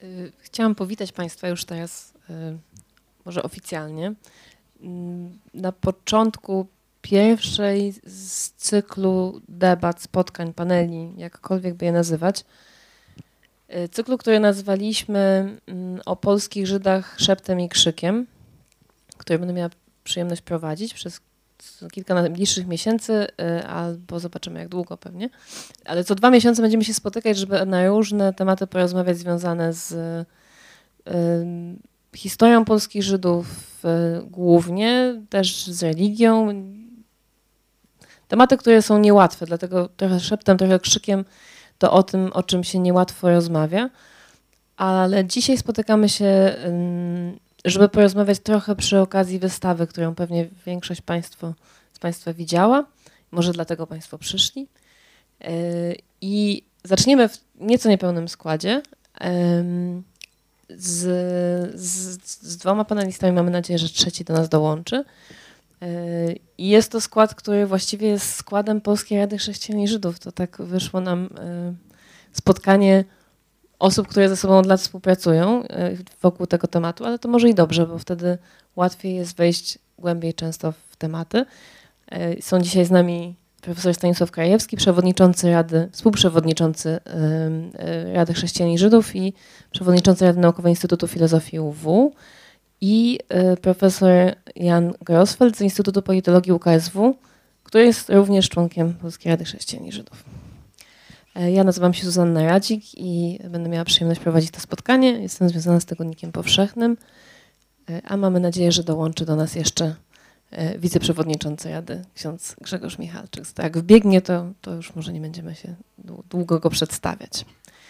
Chciałam powitać Państwa już teraz, może oficjalnie, na początku pierwszej z cyklu debat, spotkań, paneli, jakkolwiek by je nazywać. Cyklu, który nazwaliśmy o polskich Żydach szeptem i krzykiem, który będę miała przyjemność prowadzić przez kilka najbliższych miesięcy, albo zobaczymy jak długo pewnie. Ale co 2 miesiące będziemy się spotykać, żeby na różne tematy porozmawiać związane z historią polskich Żydów, głównie też z religią. Tematy, które są niełatwe, dlatego trochę szeptem, trochę krzykiem to o tym, o czym się niełatwo rozmawia. Ale dzisiaj spotykamy się, żeby porozmawiać trochę przy okazji wystawy, którą pewnie większość z Państwa widziała. Może dlatego Państwo przyszli. I zaczniemy w nieco niepełnym składzie. Z 2 panelistami, mamy nadzieję, że trzeci do nas dołączy. I jest to skład, który właściwie jest składem Polskiej Rady Chrześcijan i Żydów. To tak wyszło nam spotkanie osób, które ze sobą od lat współpracują wokół tego tematu, ale to może i dobrze, bo wtedy łatwiej jest wejść głębiej często w tematy. Są dzisiaj z nami profesor Stanisław Krajewski, współprzewodniczący Rady Chrześcijan i Żydów i przewodniczący Rady Naukowej Instytutu Filozofii UW i profesor Jan Grossfeld z Instytutu Politologii UKSW, który jest również członkiem Polskiej Rady Chrześcijan i Żydów. Ja nazywam się Zuzanna Radzik i będę miała przyjemność prowadzić to spotkanie. Jestem związana z Tygodnikiem Powszechnym, a mamy nadzieję, że dołączy do nas jeszcze wiceprzewodniczący Rady, ksiądz Grzegorz Michalczyk. Jak wbiegnie, to już może nie będziemy się długo go przedstawiać.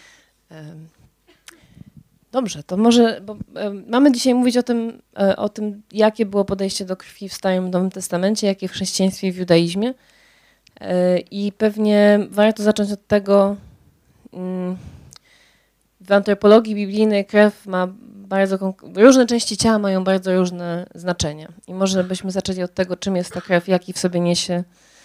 Dobrze, to może, bo mamy dzisiaj mówić o tym, jakie było podejście do krwi w Starym i Nowym Testamencie, jakie w chrześcijaństwie i w judaizmie. I pewnie warto zacząć od tego, w antropologii biblijnej krew ma różne części ciała mają bardzo różne znaczenia. I może byśmy zaczęli od tego, czym jest ta krew, jaki w sobie niesie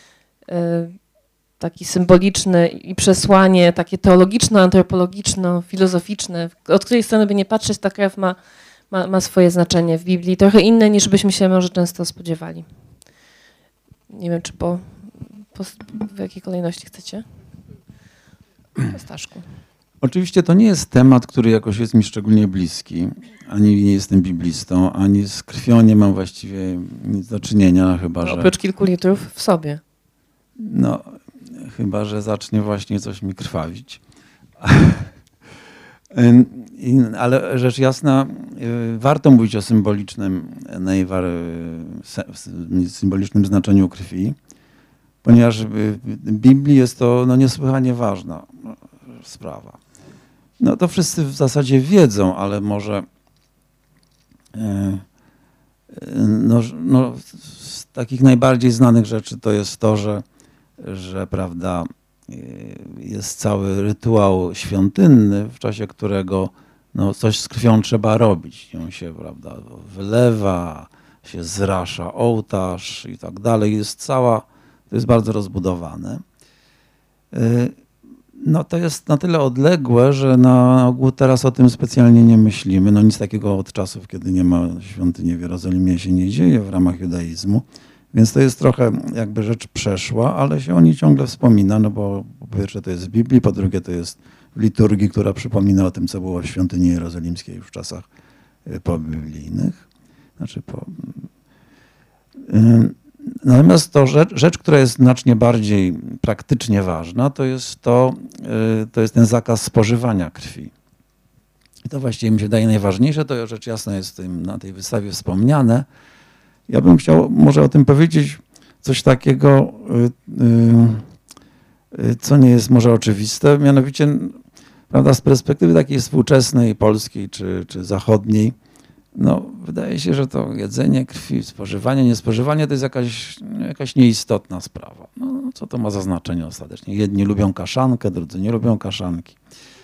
taki symboliczny i przesłanie, takie teologiczno-antropologiczno-filozoficzne, od której strony by nie patrzeć, ta krew ma swoje znaczenie w Biblii, trochę inne niż byśmy się może często spodziewali. Nie wiem, czy w jakiej kolejności chcecie? Staszku. Oczywiście to nie jest temat, który jakoś jest mi szczególnie bliski. Ani nie jestem biblistą, ani z krwią nie mam właściwie nic do czynienia, chyba że... Oprócz kilku litrów w sobie. No, chyba że zacznie właśnie coś mi krwawić. Ale rzecz jasna, warto mówić o symbolicznym znaczeniu krwi, ponieważ w Biblii jest to niesłychanie ważna sprawa. No to wszyscy w zasadzie wiedzą, ale może z takich najbardziej znanych rzeczy to jest to, że prawda, jest cały rytuał świątynny, w czasie którego coś z krwią trzeba robić. Ją się, prawda, wylewa, się zrasza ołtarz i tak dalej. To jest bardzo rozbudowane. No to jest na tyle odległe, że na ogół teraz o tym specjalnie nie myślimy. No nic takiego od czasów, kiedy nie ma świątyni w Jerozolimie, się nie dzieje w ramach judaizmu. Więc to jest trochę jakby rzecz przeszła, ale się o niej ciągle wspomina, no bo po pierwsze to jest w Biblii, po drugie to jest w liturgii, która przypomina o tym, co było w świątyni jerozolimskiej już w czasach pobiblijnych. Natomiast to rzecz, która jest znacznie bardziej praktycznie ważna, to jest ten zakaz spożywania krwi. I to właściwie mi się daje najważniejsze, to rzecz jasna jest na tej wystawie wspomniane. Ja bym chciał może o tym powiedzieć coś takiego, co nie jest może oczywiste, mianowicie, prawda, z perspektywy takiej współczesnej, polskiej czy zachodniej, wydaje się, że to jedzenie krwi, spożywanie, niespożywanie to jest jakaś nieistotna sprawa. Co to ma za znaczenie ostatecznie? Jedni lubią kaszankę, drudzy nie lubią kaszanki.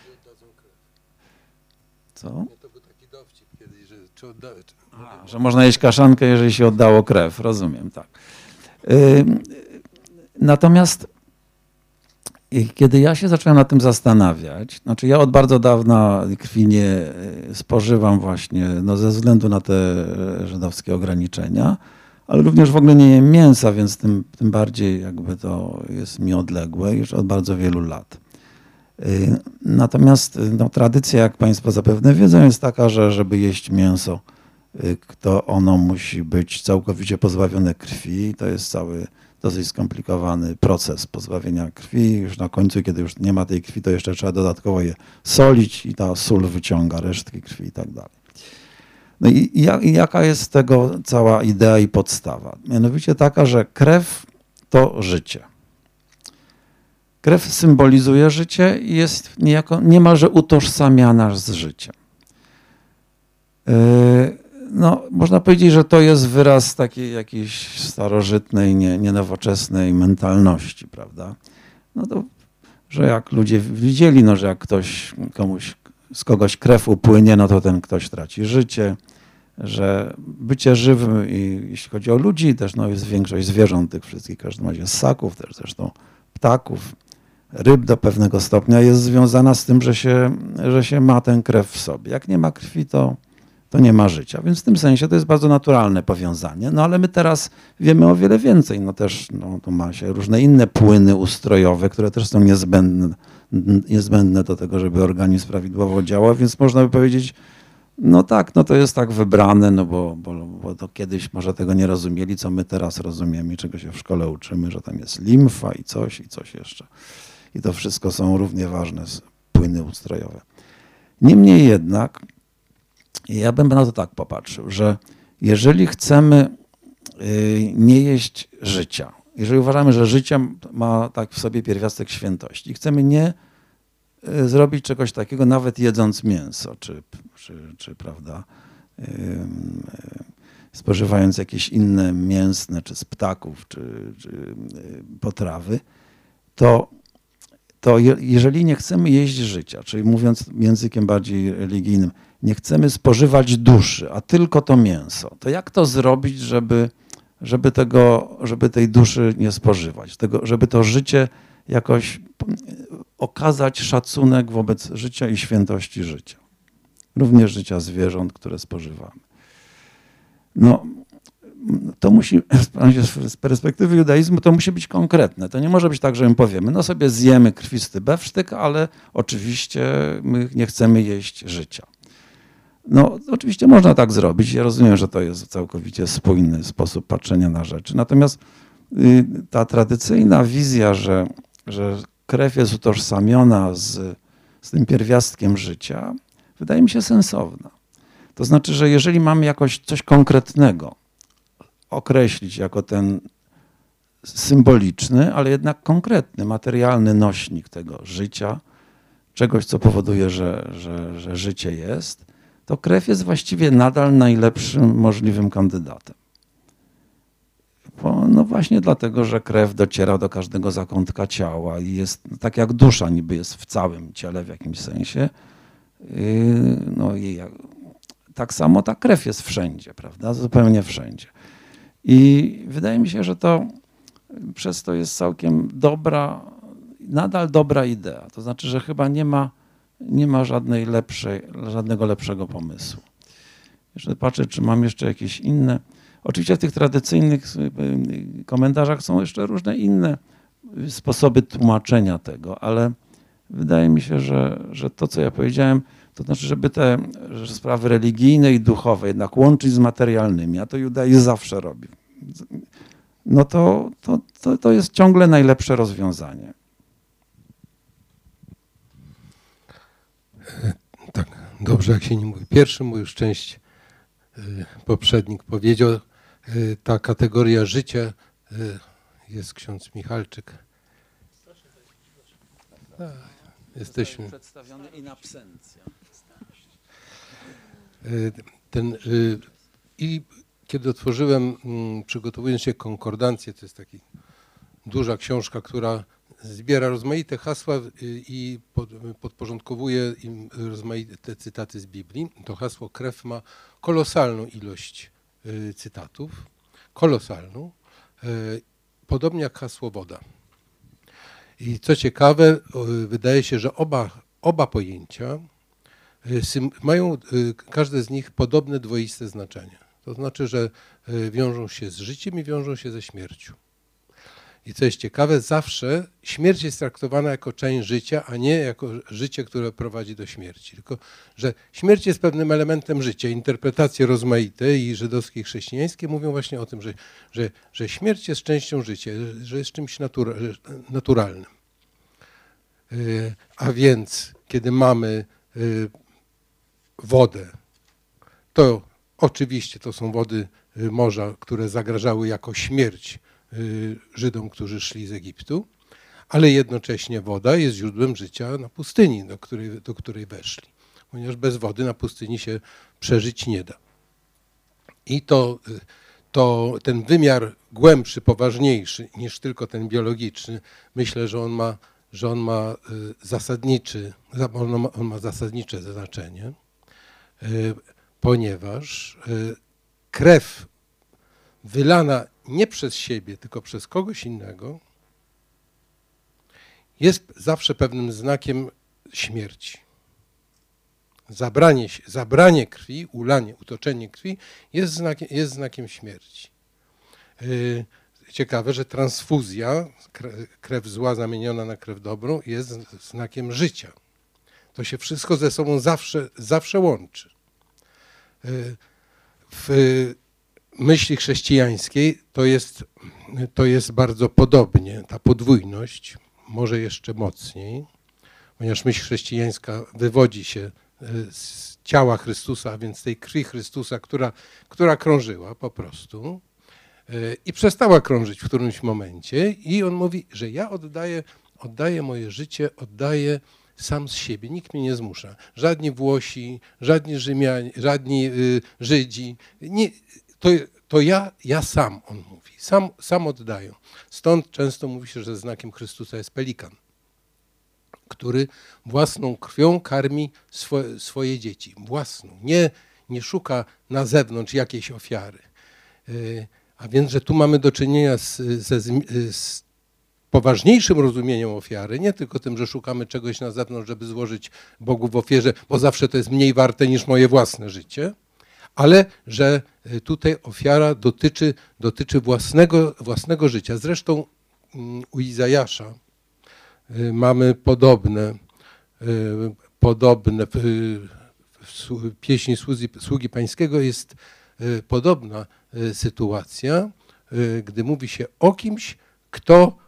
Co? To był taki dowcip kiedyś, że można jeść kaszankę, jeżeli się oddało krew. Rozumiem, tak. Natomiast I kiedy ja się zacząłem nad tym zastanawiać, znaczy ja od bardzo dawna krwi nie spożywam właśnie ze względu na te żydowskie ograniczenia, ale również w ogóle nie jem mięsa, więc tym bardziej jakby to jest mi odległe już od bardzo wielu lat. Natomiast tradycja, jak Państwo zapewne wiedzą, jest taka, że żeby jeść mięso, to ono musi być całkowicie pozbawione krwi. To jest cały dosyć skomplikowany proces pozbawienia krwi. Już na końcu, kiedy już nie ma tej krwi, to jeszcze trzeba dodatkowo je solić i ta sól wyciąga resztki krwi i tak dalej. No i jaka jest tego cała idea i podstawa? Mianowicie taka, że krew to życie. Krew symbolizuje życie i jest niejako niemalże utożsamiana z życiem. No, można powiedzieć, że to jest wyraz takiej jakiejś starożytnej, nienowoczesnej mentalności, prawda? No to, że jak ludzie widzieli, no, że jak z kogoś krew upłynie, no to ten ktoś traci życie, że bycie żywym, i jeśli chodzi o ludzi, też no, jest większość zwierząt, tych wszystkich, w każdym razie ssaków, też zresztą ptaków, ryb do pewnego stopnia jest związana z tym, że się ma tę krew w sobie. Jak nie ma krwi, to nie ma życia. Więc w tym sensie to jest bardzo naturalne powiązanie. No ale my teraz wiemy o wiele więcej. No też tu ma się różne inne płyny ustrojowe, które też są niezbędne do tego, żeby organizm prawidłowo działał, więc można by powiedzieć, no tak, no to jest tak wybrane, no bo to kiedyś może tego nie rozumieli, co my teraz rozumiemy i czego się w szkole uczymy, że tam jest limfa i coś jeszcze. I to wszystko są równie ważne płyny ustrojowe. Niemniej jednak ja bym na to tak popatrzył, że jeżeli chcemy nie jeść życia, jeżeli uważamy, że życie ma tak w sobie pierwiastek świętości i chcemy nie zrobić czegoś takiego, nawet jedząc mięso, czy prawda, spożywając jakieś inne mięsne, czy z ptaków, czy potrawy, to jeżeli nie chcemy jeść życia, czyli mówiąc językiem bardziej religijnym, nie chcemy spożywać duszy, a tylko to mięso, to jak to zrobić, żeby tej duszy nie spożywać, żeby to życie jakoś okazać szacunek wobec życia i świętości życia, również życia zwierząt, które spożywamy. No, to musi, z perspektywy judaizmu, to musi być konkretne. To nie może być tak, że my powiemy, no sobie zjemy krwisty bewsztyk, ale oczywiście my nie chcemy jeść życia. No, oczywiście można tak zrobić. Ja rozumiem, że to jest całkowicie spójny sposób patrzenia na rzeczy. Natomiast ta tradycyjna wizja, że krew jest utożsamiona z tym pierwiastkiem życia, wydaje mi się sensowna. To znaczy, że jeżeli mamy jakoś coś konkretnego określić jako ten symboliczny, ale jednak konkretny, materialny nośnik tego życia, czegoś, co powoduje, że życie jest, to krew jest właściwie nadal najlepszym możliwym kandydatem. No właśnie dlatego, że krew dociera do każdego zakątka ciała i jest tak jak dusza niby jest w całym ciele w jakimś sensie. No i tak samo ta krew jest wszędzie, prawda? Zupełnie wszędzie. I wydaje mi się, że to przez to jest całkiem nadal dobra idea. To znaczy, że chyba nie ma żadnego lepszego pomysłu. Jeszcze patrzę, czy mam jeszcze jakieś inne. Oczywiście w tych tradycyjnych komentarzach są jeszcze różne inne sposoby tłumaczenia tego, ale wydaje mi się, że to, co ja powiedziałem, to znaczy, żeby te sprawy religijne i duchowe jednak łączyć z materialnymi, a to judaizm zawsze robi, no to jest ciągle najlepsze rozwiązanie. Tak, dobrze, jak się nie mówi. Pierwszy mój już część poprzednik powiedział, ta kategoria życia, jest ksiądz Michalczyk. Jesteśmy. Przedstawiony in absentia. I kiedy otworzyłem, przygotowując się konkordancję, to jest taka duża książka, która zbiera rozmaite hasła i podporządkowuje im rozmaite cytaty z Biblii. To hasło krew ma kolosalną ilość cytatów, kolosalną, podobnie jak hasło woda. I co ciekawe, wydaje się, że oba pojęcia mają, każde z nich, podobne dwoiste znaczenie. To znaczy, że wiążą się z życiem i wiążą się ze śmiercią. I co jest ciekawe, zawsze śmierć jest traktowana jako część życia, a nie jako życie, które prowadzi do śmierci. Tylko że śmierć jest pewnym elementem życia. Interpretacje rozmaite i żydowskie, i chrześcijańskie mówią właśnie o tym, że śmierć jest częścią życia, że jest czymś naturalnym. A więc, kiedy mamy wodę, to oczywiście to są wody morza, które zagrażały jako śmierć Żydom, którzy szli z Egiptu, ale jednocześnie woda jest źródłem życia na pustyni, do której weszli, ponieważ bez wody na pustyni się przeżyć nie da. I ten wymiar głębszy, poważniejszy niż tylko ten biologiczny, myślę, że on ma zasadnicze znaczenie, ponieważ krew wylana nie przez siebie, tylko przez kogoś innego, jest zawsze pewnym znakiem śmierci. Zabranie krwi, utoczenie krwi jest znakiem śmierci. Ciekawe, że transfuzja, krew zła zamieniona na krew dobrą, jest znakiem życia. To się wszystko ze sobą zawsze łączy. W myśli chrześcijańskiej to jest bardzo podobnie, ta podwójność, może jeszcze mocniej, ponieważ myśl chrześcijańska wywodzi się z ciała Chrystusa, a więc tej krwi Chrystusa, która krążyła po prostu i przestała krążyć w którymś momencie i on mówi, że ja oddaję moje życie, oddaję sam z siebie, nikt mnie nie zmusza. Żadni Włosi, żadni Rzymianie, żadni Żydzi, nie, to ja sam, on mówi, sam oddaję. Stąd często mówi się, że znakiem Chrystusa jest pelikan, który własną krwią karmi swoje dzieci. Własną, nie szuka na zewnątrz jakiejś ofiary. A więc, że tu mamy do czynienia z poważniejszym rozumieniem ofiary, nie tylko tym, że szukamy czegoś na zewnątrz, żeby złożyć Bogu w ofierze, bo zawsze to jest mniej warte niż moje własne życie, ale że tutaj ofiara dotyczy własnego życia. Zresztą u Izajasza mamy podobne w pieśni Sługi Pańskiego jest podobna sytuacja, gdy mówi się o kimś, kto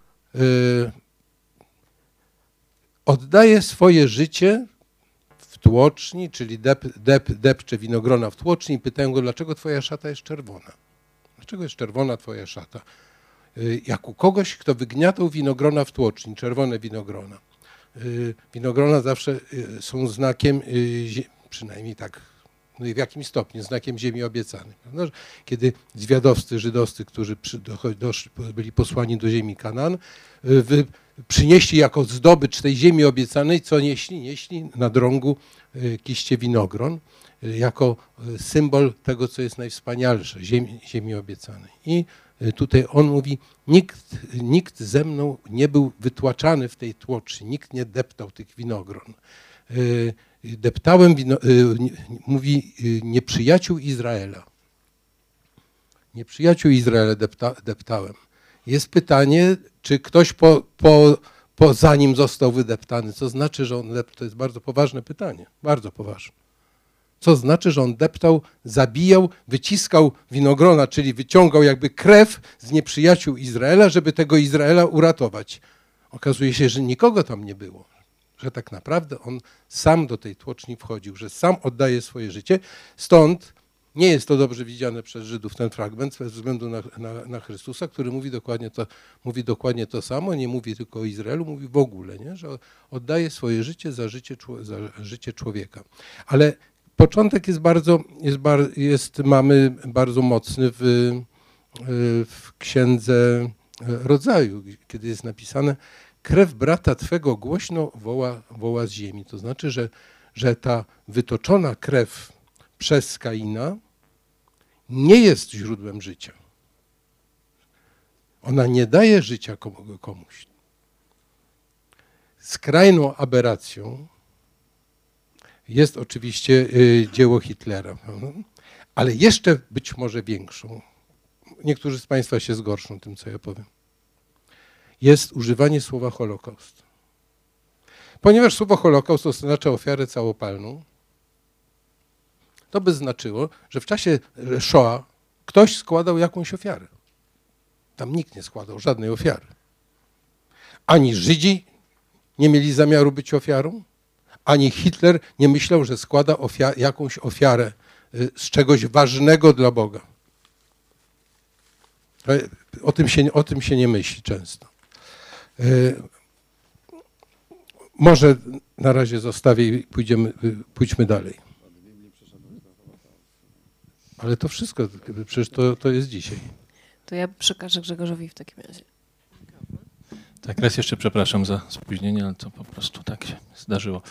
oddaje swoje życie w tłoczni, czyli depcze winogrona w tłoczni i pytają go, dlaczego twoja szata jest czerwona? Dlaczego jest czerwona twoja szata? Jak u kogoś, kto wygniatał winogrona w tłoczni, czerwone winogrona. Winogrona zawsze są znakiem, przynajmniej tak, no i w jakimś stopniu, znakiem ziemi obiecanej. Prawda? Kiedy zwiadowcy żydowscy, którzy byli posłani do ziemi Kanaan, przynieśli jako zdobycz tej ziemi obiecanej, co nieśli na drągu kiście winogron, jako symbol tego, co jest najwspanialsze, ziemi obiecanej. I tutaj on mówi, nikt ze mną nie był wytłaczany w tej tłoczni, nikt nie deptał tych winogron. Deptałem, mówi, nieprzyjaciół Izraela. Nieprzyjaciół Izraela deptałem. Jest pytanie, czy ktoś zanim został wydeptany, co znaczy, że on deptał? To jest bardzo poważne pytanie, bardzo poważne. Co znaczy, że on deptał, zabijał, wyciskał winogrona, czyli wyciągał jakby krew z nieprzyjaciół Izraela, żeby tego Izraela uratować. Okazuje się, że nikogo tam nie było, że tak naprawdę on sam do tej tłoczni wchodził, że sam oddaje swoje życie. Stąd nie jest to dobrze widziane przez Żydów ten fragment ze względu na Chrystusa, który mówi dokładnie to samo, nie mówi tylko o Izraelu, mówi w ogóle, nie? Że oddaje swoje życie za życie człowieka. Ale początek mamy bardzo mocny w Księdze Rodzaju, kiedy jest napisane: krew brata twego głośno woła z ziemi. To znaczy, że ta wytoczona krew przez Kaina nie jest źródłem życia. Ona nie daje życia komuś. Skrajną aberracją jest oczywiście dzieło Hitlera, ale jeszcze być może większą, niektórzy z Państwa się zgorszą tym, co ja powiem, jest używanie słowa Holokaust. Ponieważ słowo Holokaust oznacza ofiarę całopalną, to by znaczyło, że w czasie Shoah ktoś składał jakąś ofiarę. Tam nikt nie składał żadnej ofiary. Ani Żydzi nie mieli zamiaru być ofiarą, ani Hitler nie myślał, że składa jakąś ofiarę z czegoś ważnego dla Boga. O tym się nie myśli często. Może na razie zostawię i pójdźmy dalej. Ale to wszystko, przecież to jest dzisiaj. To ja przekażę Grzegorzowi w takim razie. Tak, raz jeszcze przepraszam za spóźnienie, ale to po prostu tak się zdarzyło.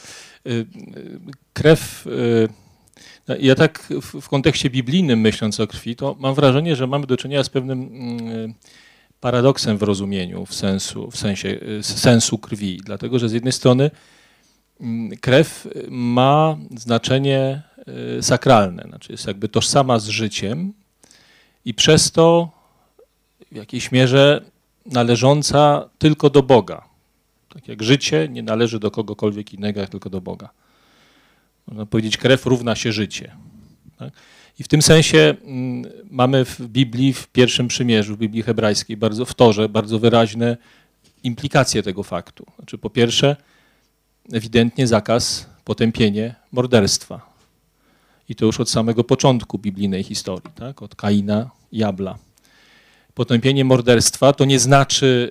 Krew, ja tak w kontekście biblijnym myśląc o krwi, to mam wrażenie, że mamy do czynienia z pewnym paradoksem w rozumieniu, w sensie sensu krwi. Dlatego, że z jednej strony krew ma znaczenie sakralne, znaczy jest jakby tożsama z życiem i przez to w jakiejś mierze należąca tylko do Boga. Tak jak życie nie należy do kogokolwiek innego, jak tylko do Boga. Można powiedzieć, krew równa się życie. Tak? I w tym sensie mamy w Biblii, w Pierwszym Przymierzu, w Biblii hebrajskiej, w Torze, bardzo wyraźne implikacje tego faktu. Znaczy, po pierwsze, ewidentnie zakaz, potępienie morderstwa. I to już od samego początku biblijnej historii, tak? Od Kaina i Abla. Potępienie morderstwa to nie znaczy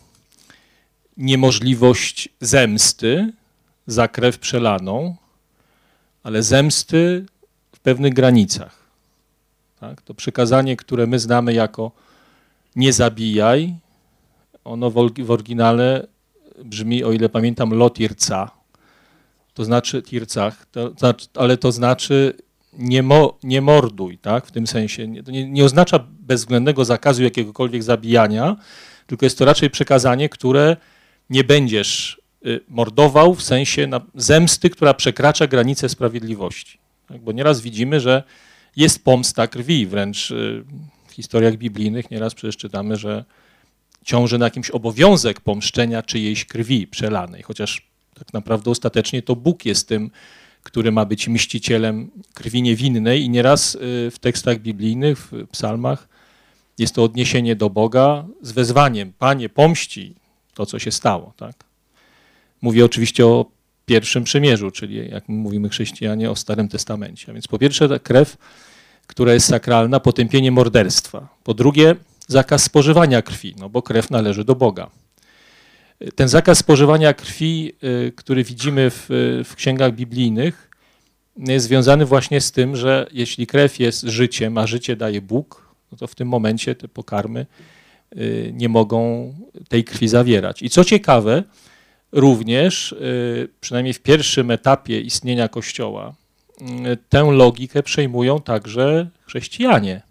niemożliwość zemsty za krew przelaną, ale zemsty w pewnych granicach. Tak? To przykazanie, które my znamy jako nie zabijaj, ono w oryginale brzmi, o ile pamiętam, lo tirca, to znaczy tircach, ale to znaczy nie morduj, tak? W tym sensie to nie oznacza bezwzględnego zakazu jakiegokolwiek zabijania, tylko jest to raczej przekazanie, które nie będziesz mordował w sensie zemsty, która przekracza granicę sprawiedliwości. Tak? Bo nieraz widzimy, że jest pomsta krwi, wręcz w historiach biblijnych nieraz przecież czytamy, że ciąży na kimś obowiązek pomszczenia czyjejś krwi przelanej, chociaż tak naprawdę ostatecznie to Bóg jest tym, który ma być mścicielem krwi niewinnej i nieraz w tekstach biblijnych, w psalmach jest to odniesienie do Boga z wezwaniem: Panie, pomści to, co się stało. Tak? Mówię oczywiście o Pierwszym Przymierzu, czyli jak mówimy chrześcijanie o Starym Testamencie. A więc po pierwsze ta krew, która jest sakralna, potępienie morderstwa. Po drugie zakaz spożywania krwi, no bo krew należy do Boga. Ten zakaz spożywania krwi, który widzimy w księgach biblijnych, jest związany właśnie z tym, że jeśli krew jest życiem, a życie daje Bóg, no to w tym momencie te pokarmy nie mogą tej krwi zawierać. I co ciekawe, również, przynajmniej w pierwszym etapie istnienia Kościoła, tę logikę przejmują także chrześcijanie.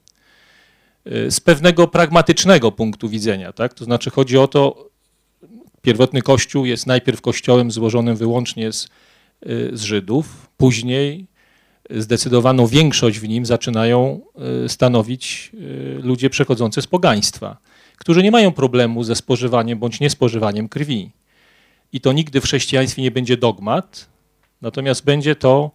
Z pewnego pragmatycznego punktu widzenia. Tak? To znaczy chodzi o to, pierwotny Kościół jest najpierw kościołem złożonym wyłącznie z Żydów, później zdecydowaną większość w nim zaczynają stanowić ludzie przechodzący z pogaństwa, którzy nie mają problemu ze spożywaniem bądź niespożywaniem krwi. I to nigdy w chrześcijaństwie nie będzie dogmat, natomiast będzie to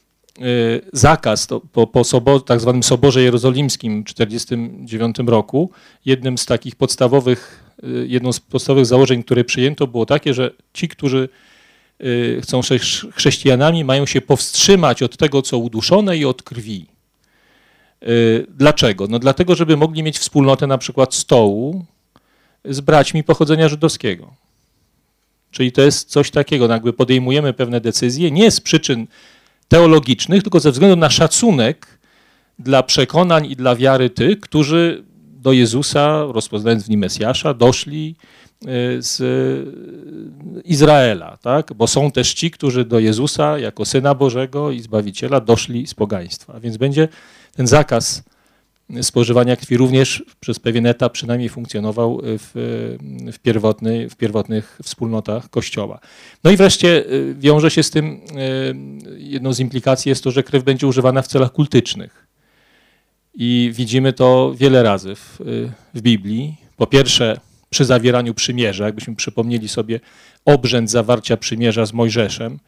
zakaz po tak zwanym Soborze Jerozolimskim w 1949 roku. Jedną z podstawowych założeń, które przyjęto, było takie, że ci, którzy chcą być chrześcijanami, mają się powstrzymać od tego, co uduszone i od krwi. Dlaczego? No dlatego, żeby mogli mieć wspólnotę na przykład stołu z braćmi pochodzenia żydowskiego. Czyli to jest coś takiego, jakby podejmujemy pewne decyzje nie z przyczyn teologicznych, tylko ze względu na szacunek dla przekonań i dla wiary tych, którzy do Jezusa, rozpoznając w nim Mesjasza, doszli z Izraela, tak? Bo są też ci, którzy do Jezusa jako Syna Bożego i Zbawiciela doszli z pogaństwa. A więc będzie ten zakaz spożywania krwi również przez pewien etap przynajmniej funkcjonował w pierwotnych wspólnotach Kościoła. No i wreszcie wiąże się z tym, jedną z implikacji jest to, że krew będzie używana w celach kultycznych. I widzimy to wiele razy w Biblii. Po pierwsze przy zawieraniu przymierza, jakbyśmy przypomnieli sobie obrzęd zawarcia przymierza z Mojżeszem,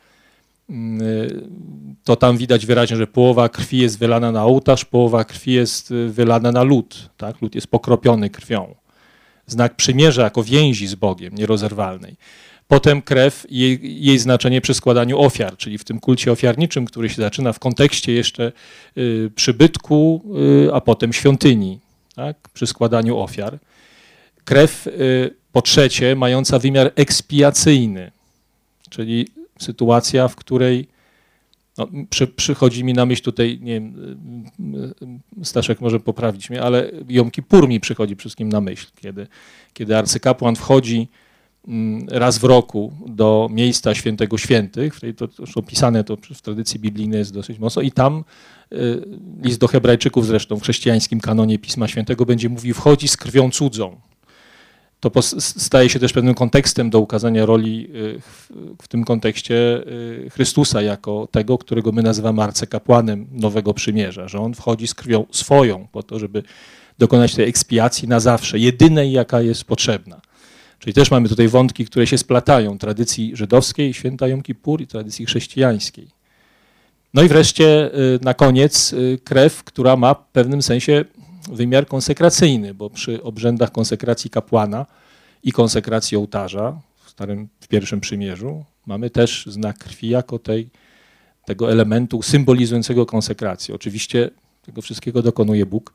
to tam widać wyraźnie, że połowa krwi jest wylana na ołtarz, połowa krwi jest wylana na lód. Tak? Lód jest pokropiony krwią. Znak przymierza jako więzi z Bogiem nierozerwalnej. Potem krew, jej znaczenie przy składaniu ofiar, czyli w tym kulcie ofiarniczym, który się zaczyna w kontekście jeszcze przybytku, a potem świątyni, tak? Przy składaniu ofiar. Krew po trzecie mająca wymiar ekspiacyjny, czyli sytuacja, w której no, przychodzi mi na myśl tutaj, nie wiem, Staszek może poprawić mnie, ale Jom Kippur mi przychodzi wszystkim na myśl, kiedy arcykapłan wchodzi raz w roku do miejsca świętego świętych, to opisane to w tradycji biblijnej jest dosyć mocno i tam list do Hebrajczyków zresztą w chrześcijańskim kanonie Pisma Świętego będzie mówił, wchodzi z krwią cudzą. To staje się też pewnym kontekstem do ukazania roli w tym kontekście Chrystusa jako tego, którego my nazywamy arcykapłanem Nowego Przymierza, że on wchodzi z krwią swoją po to, żeby dokonać tej ekspiacji na zawsze, jedynej jaka jest potrzebna. Czyli też mamy tutaj wątki, które się splatają, tradycji żydowskiej, święta Jom Kippur i tradycji chrześcijańskiej. No i wreszcie na koniec krew, która ma w pewnym sensie wymiar konsekracyjny, bo przy obrzędach konsekracji kapłana i konsekracji ołtarza w pierwszym przymierzu mamy też znak krwi jako tego elementu symbolizującego konsekrację. Oczywiście tego wszystkiego dokonuje Bóg,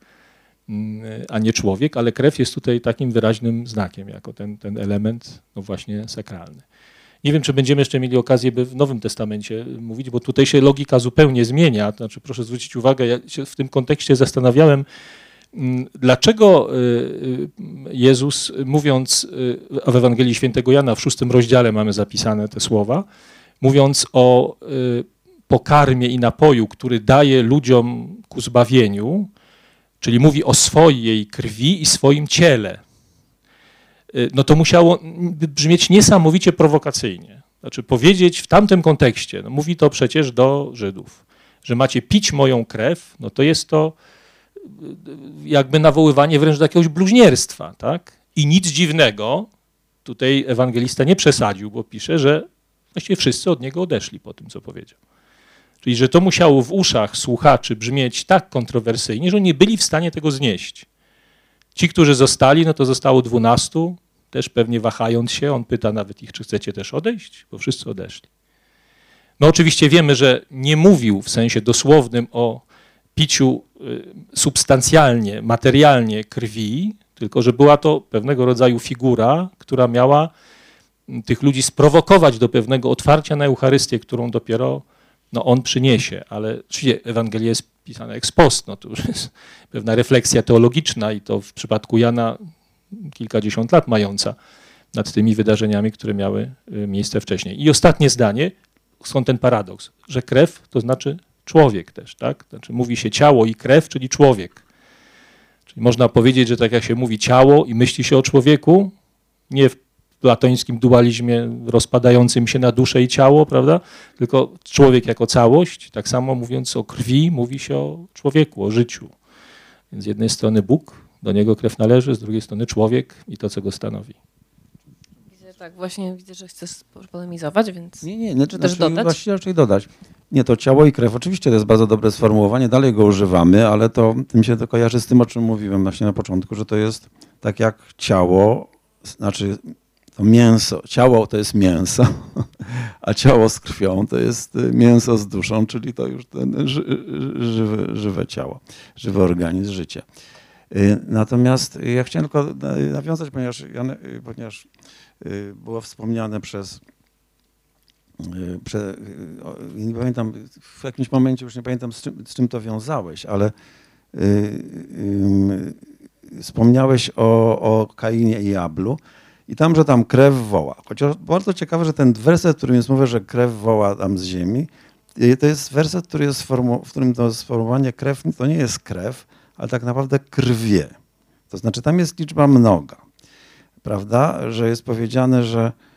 a nie człowiek, ale krew jest tutaj takim wyraźnym znakiem, jako ten element no właśnie sakralny. Nie wiem, czy będziemy jeszcze mieli okazję, by w Nowym Testamencie mówić, bo tutaj się logika zupełnie zmienia. To znaczy, proszę zwrócić uwagę, ja się w tym kontekście zastanawiałem, dlaczego Jezus, mówiąc w Ewangelii Świętego Jana w 6 rozdziale mamy zapisane te słowa, mówiąc o pokarmie i napoju, który daje ludziom ku zbawieniu, czyli mówi o swojej krwi i swoim ciele, no to musiało brzmieć niesamowicie prowokacyjnie. Znaczy powiedzieć w tamtym kontekście, no mówi to przecież do Żydów, że macie pić moją krew, no to jest to jakby nawoływanie wręcz do jakiegoś bluźnierstwa, tak? I nic dziwnego, tutaj ewangelista nie przesadził, bo pisze, że właściwie wszyscy od niego odeszli po tym, co powiedział. Czyli, że to musiało w uszach słuchaczy brzmieć tak kontrowersyjnie, że nie byli w stanie tego znieść. Ci, którzy zostali, no to zostało 12, też pewnie wahając się, on pyta nawet ich, czy chcecie też odejść, bo wszyscy odeszli. No oczywiście wiemy, że nie mówił w sensie dosłownym o piciu substancjalnie, materialnie krwi, tylko że była to pewnego rodzaju figura, która miała tych ludzi sprowokować do pewnego otwarcia na Eucharystię, którą dopiero no, on przyniesie. Ale oczywiście Ewangelia jest pisana ex post, no to już jest pewna refleksja teologiczna i to w przypadku Jana kilkadziesiąt lat mająca nad tymi wydarzeniami, które miały miejsce wcześniej. I ostatnie zdanie, skąd ten paradoks, że krew to znaczy człowiek też, tak? Znaczy mówi się ciało i krew, czyli człowiek. Czyli można powiedzieć, że tak jak się mówi ciało i myśli się o człowieku, nie w platońskim dualizmie rozpadającym się na duszę i ciało, prawda? Tylko człowiek jako całość, tak samo mówiąc o krwi, mówi się o człowieku, o życiu. Więc z jednej strony Bóg, do niego krew należy, z drugiej strony człowiek i to, co go stanowi. Tak, właśnie widzę, że chcesz polemizować, więc Nie, czy też dodać? Właściwie raczej dodać. Nie, to ciało i krew, oczywiście to jest bardzo dobre sformułowanie, dalej go używamy, ale to mi się to kojarzy z tym, o czym mówiłem właśnie na początku, że to jest tak jak ciało, znaczy to mięso, ciało to jest mięso, a ciało z krwią to jest mięso z duszą, czyli to już ten żywe ciało, żywy organizm, życie. Natomiast ja chciałem tylko nawiązać, ponieważ było wspomniane nie pamiętam, w jakimś momencie już nie pamiętam z czym to wiązałeś, ale wspomniałeś o Kainie i Ablu i tam, że tam krew woła. Chociaż bardzo ciekawe, że ten werset, w którym jest mowa, że krew woła tam z ziemi, to jest werset, w którym to sformułowanie krew to nie jest krew, ale tak naprawdę krwie. To znaczy tam jest liczba mnoga, prawda? Że jest powiedziane,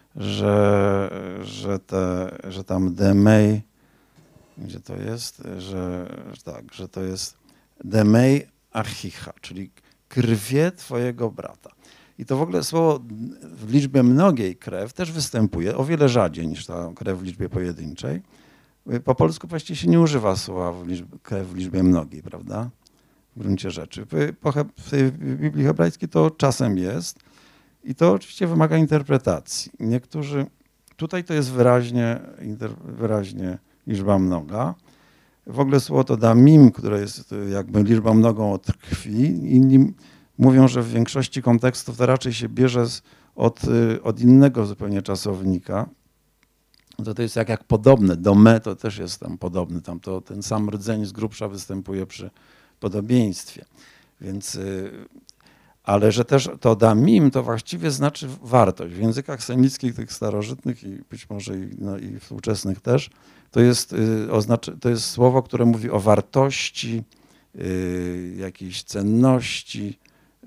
że tam demei, gdzie to jest, że to jest demei achicha, czyli krwie twojego brata. I to w ogóle słowo w liczbie mnogiej krew też występuje, o wiele rzadziej niż ta krew w liczbie pojedynczej. Po polsku właściwie się nie używa słowa krew w liczbie mnogiej, prawda? W gruncie rzeczy. W Biblii hebrajskiej to czasem jest i to oczywiście wymaga interpretacji. Niektórzy, tutaj to jest wyraźnie liczba mnoga. W ogóle słowo to damim, które jest jakby liczbą mnogą od krwi. Inni mówią, że w większości kontekstów to raczej się bierze od innego zupełnie czasownika. To jest jak podobne. Do me to też jest tam podobny. Tam to ten sam rdzeń z grubsza występuje przy podobieństwie. Więc, ale że też to damim to właściwie znaczy wartość. W językach semickich, tych starożytnych i być może i współczesnych też, to jest słowo, które mówi o wartości, jakiejś cenności.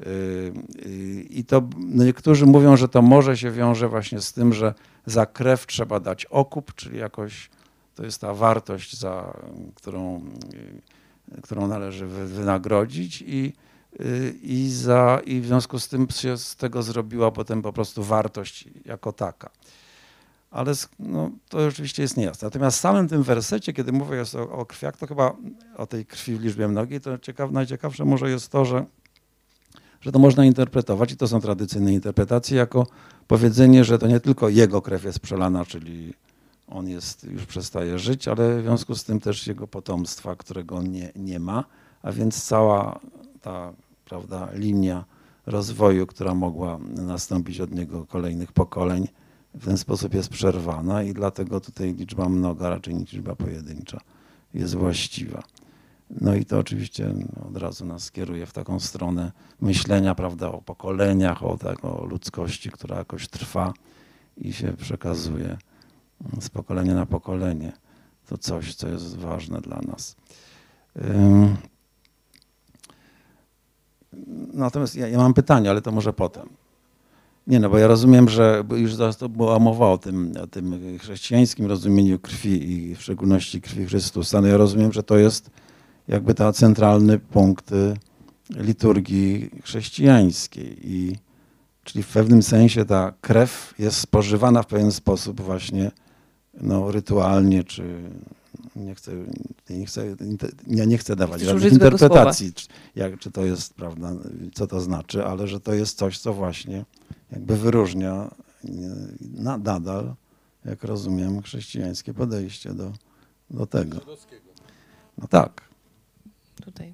I to niektórzy mówią, że to może się wiąże właśnie z tym, że za krew trzeba dać okup, czyli jakoś to jest ta wartość, którą należy wynagrodzić i w związku z tym się z tego zrobiła potem po prostu wartość jako taka. Ale no, to oczywiście jest niejasne. Natomiast w samym tym wersecie, kiedy mówię o krwiach, to chyba o tej krwi w liczbie mnogiej, to najciekawsze może jest to, że to można interpretować, i to są tradycyjne interpretacje, jako powiedzenie, że to nie tylko jego krew jest przelana, czyli on już przestaje żyć, ale w związku z tym też jego potomstwa, którego on nie ma, a więc cała ta, prawda, linia rozwoju, która mogła nastąpić od niego kolejnych pokoleń, w ten sposób jest przerwana i dlatego tutaj liczba mnoga, raczej niż liczba pojedyncza, jest właściwa. No i to oczywiście od razu nas kieruje w taką stronę myślenia, prawda, o pokoleniach, o ludzkości, która jakoś trwa i się przekazuje z pokolenia na pokolenie. To coś, co jest ważne dla nas. Natomiast ja mam pytanie, ale to może potem. Nie, no bo ja rozumiem, że już to była mowa o tym chrześcijańskim rozumieniu krwi i w szczególności krwi Chrystusa. No ja rozumiem, że to jest jakby ten centralny punkt liturgii chrześcijańskiej. Czyli w pewnym sensie ta krew jest spożywana w pewien sposób właśnie rytualnie, czy nie chcę dawać żadnych interpretacji, czy to jest, prawda, co to znaczy, ale że to jest coś, co właśnie jakby wyróżnia nadal, jak rozumiem, chrześcijańskie podejście do tego. No tak. Tutaj.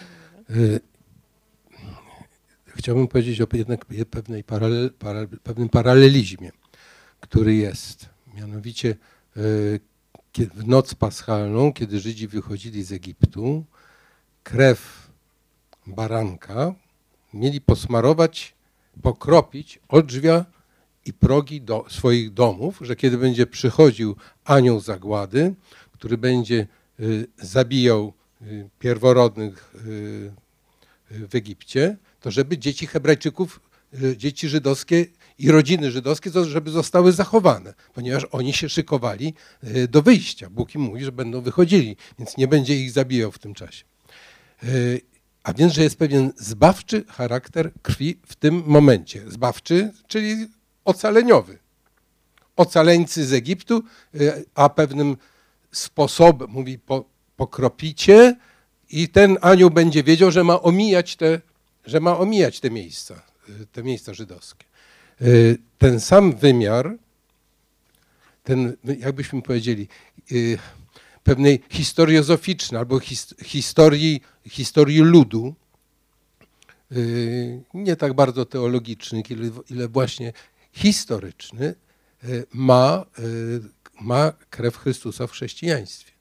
Chciałbym powiedzieć o pewnym paralelizmie, który jest. Mianowicie w noc paschalną, kiedy Żydzi wychodzili z Egiptu, krew baranka mieli posmarować, pokropić odrzwia i progi do swoich domów, że kiedy będzie przychodził anioł zagłady, który będzie zabijał pierworodnych w Egipcie, to żeby dzieci Hebrajczyków, dzieci żydowskie i rodziny żydowskie, żeby zostały zachowane, ponieważ oni się szykowali do wyjścia. Bóg im mówi, że będą wychodzili, więc nie będzie ich zabijał w tym czasie. A więc, że jest pewien zbawczy charakter krwi w tym momencie. Zbawczy, czyli ocaleniowy. Ocaleńcy z Egiptu, a pewnym sposobem, mówi, pokropicie i ten anioł będzie wiedział, że ma omijać te miejsca żydowskie. Ten sam wymiar, jakbyśmy powiedzieli, pewnej historiozoficznej albo historii ludu, nie tak bardzo teologiczny, ile właśnie historyczny, ma krew Chrystusa w chrześcijaństwie.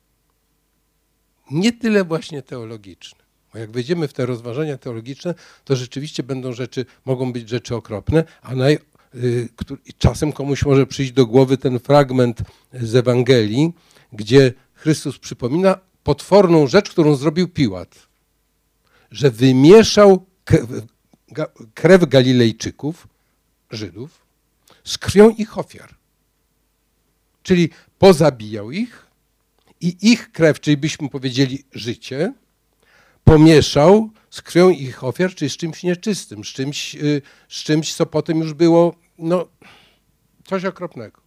Nie tyle właśnie teologiczny. Bo jak wejdziemy w te rozważania teologiczne, to rzeczywiście mogą być rzeczy okropne, a czasem komuś może przyjść do głowy ten fragment z Ewangelii, gdzie Chrystus przypomina potworną rzecz, którą zrobił Piłat. że wymieszał krew Galilejczyków, Żydów, z krwią ich ofiar. Czyli pozabijał ich i ich krew, czyli byśmy powiedzieli życie, pomieszał z krwią ich ofiar, czyli z czymś nieczystym, z czymś, co potem już było no, coś okropnego.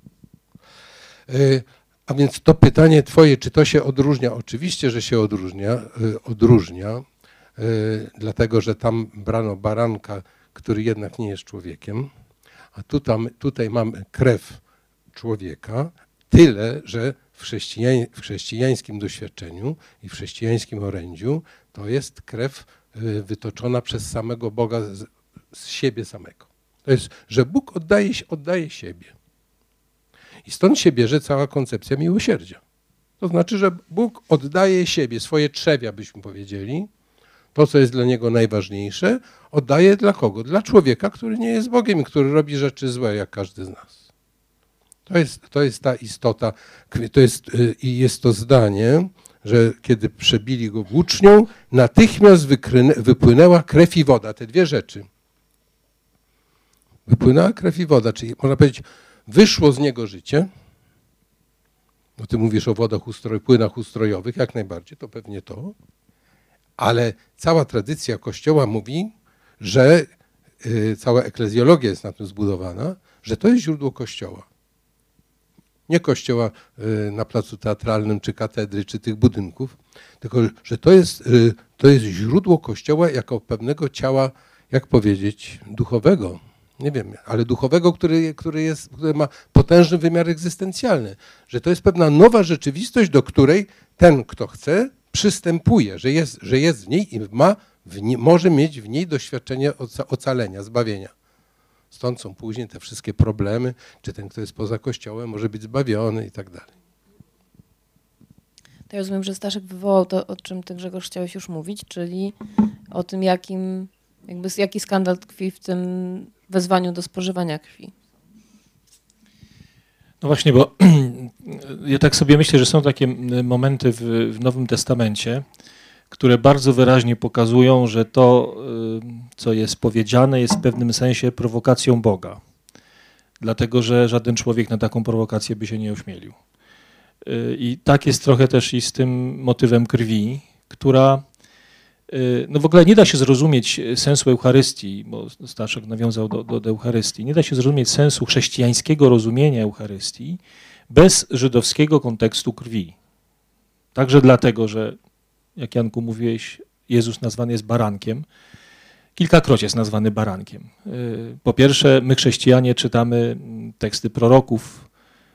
A więc to pytanie twoje, czy to się odróżnia? Oczywiście, że się odróżnia, dlatego że tam brano baranka, który jednak nie jest człowiekiem, a tutaj mamy krew człowieka, tyle, że w chrześcijańskim doświadczeniu i w chrześcijańskim orędziu to jest krew wytoczona przez samego Boga z siebie samego. To jest, że Bóg oddaje siebie. I stąd się bierze cała koncepcja miłosierdzia. To znaczy, że Bóg oddaje siebie, swoje trzewia, byśmy powiedzieli, to, co jest dla Niego najważniejsze, oddaje dla kogo? Dla człowieka, który nie jest Bogiem i który robi rzeczy złe, jak każdy z nas. To jest ta istota, jest to zdanie, że kiedy przebili go włócznią, natychmiast wypłynęła krew i woda. Te dwie rzeczy. Wypłynęła krew i woda, czyli można powiedzieć, wyszło z niego życie. No ty mówisz o płynach ustrojowych, jak najbardziej, to pewnie to. Ale cała tradycja Kościoła mówi, że cała eklezjologia jest na tym zbudowana, że to jest źródło Kościoła. Nie Kościoła na placu teatralnym, czy katedry, czy tych budynków, tylko że to jest źródło Kościoła jako pewnego ciała, jak powiedzieć, duchowego. Nie wiem, ale duchowego, który ma potężny wymiar egzystencjalny. Że to jest pewna nowa rzeczywistość, do której ten, kto chce, przystępuje, że jest w niej i może mieć w niej doświadczenie ocalenia, zbawienia. Stąd są później te wszystkie problemy, czy ten, kto jest poza Kościołem, może być zbawiony i tak dalej. To ja rozumiem, że Staszek wywołał to, o czym ty, Grzegorz, chciałeś już mówić, czyli o tym, jaki skandal tkwi w tym wezwaniu do spożywania krwi. No właśnie, bo ja tak sobie myślę, że są takie momenty w Nowym Testamencie, które bardzo wyraźnie pokazują, że to, co jest powiedziane, jest w pewnym sensie prowokacją Boga. Dlatego, że żaden człowiek na taką prowokację by się nie ośmielił. I tak jest trochę też i z tym motywem krwi, która no w ogóle nie da się zrozumieć sensu Eucharystii, bo Staszek nawiązał do Eucharystii, nie da się zrozumieć sensu chrześcijańskiego rozumienia Eucharystii bez żydowskiego kontekstu krwi. Także dlatego, że jak Janku mówiłeś, Jezus nazwany jest barankiem. Kilkakroć jest nazwany barankiem. Po pierwsze, my chrześcijanie czytamy teksty proroków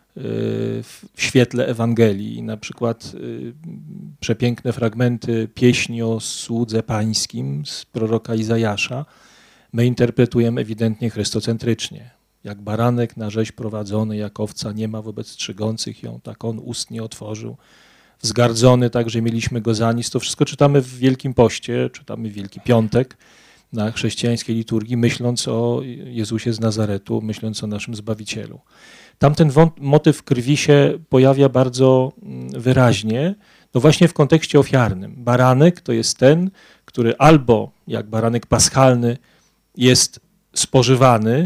w świetle Ewangelii, na przykład przepiękne fragmenty pieśni o słudze pańskim z proroka Izajasza. My interpretujemy ewidentnie chrystocentrycznie. Jak baranek na rzeź prowadzony, jak owca nie ma wobec strzygących ją, tak on ust nie otworzył. Wzgardzony, także mieliśmy go za nic. To wszystko czytamy w Wielkim Poście, czytamy w Wielki Piątek na chrześcijańskiej liturgii, myśląc o Jezusie z Nazaretu, myśląc o naszym Zbawicielu. Tamten motyw krwi się pojawia bardzo wyraźnie, no właśnie w kontekście ofiarnym. Baranek to jest ten, który albo, jak baranek paschalny, jest spożywany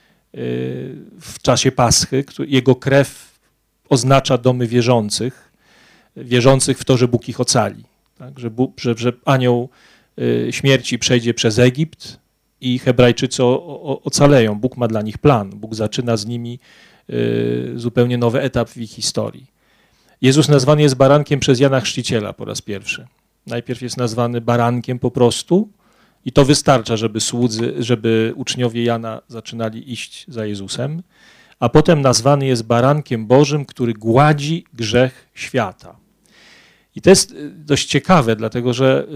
w czasie Paschy, jego krew oznacza domy wierzących w to, że Bóg ich ocali. Tak? Że anioł śmierci przejdzie przez Egipt i Hebrajczycy ocaleją. Bóg ma dla nich plan. Bóg zaczyna z nimi zupełnie nowy etap w ich historii. Jezus nazwany jest barankiem przez Jana Chrzciciela po raz pierwszy. Najpierw jest nazwany barankiem po prostu i to wystarcza, żeby uczniowie Jana zaczynali iść za Jezusem, a potem nazwany jest barankiem Bożym, który gładzi grzech świata. I to jest dość ciekawe, dlatego że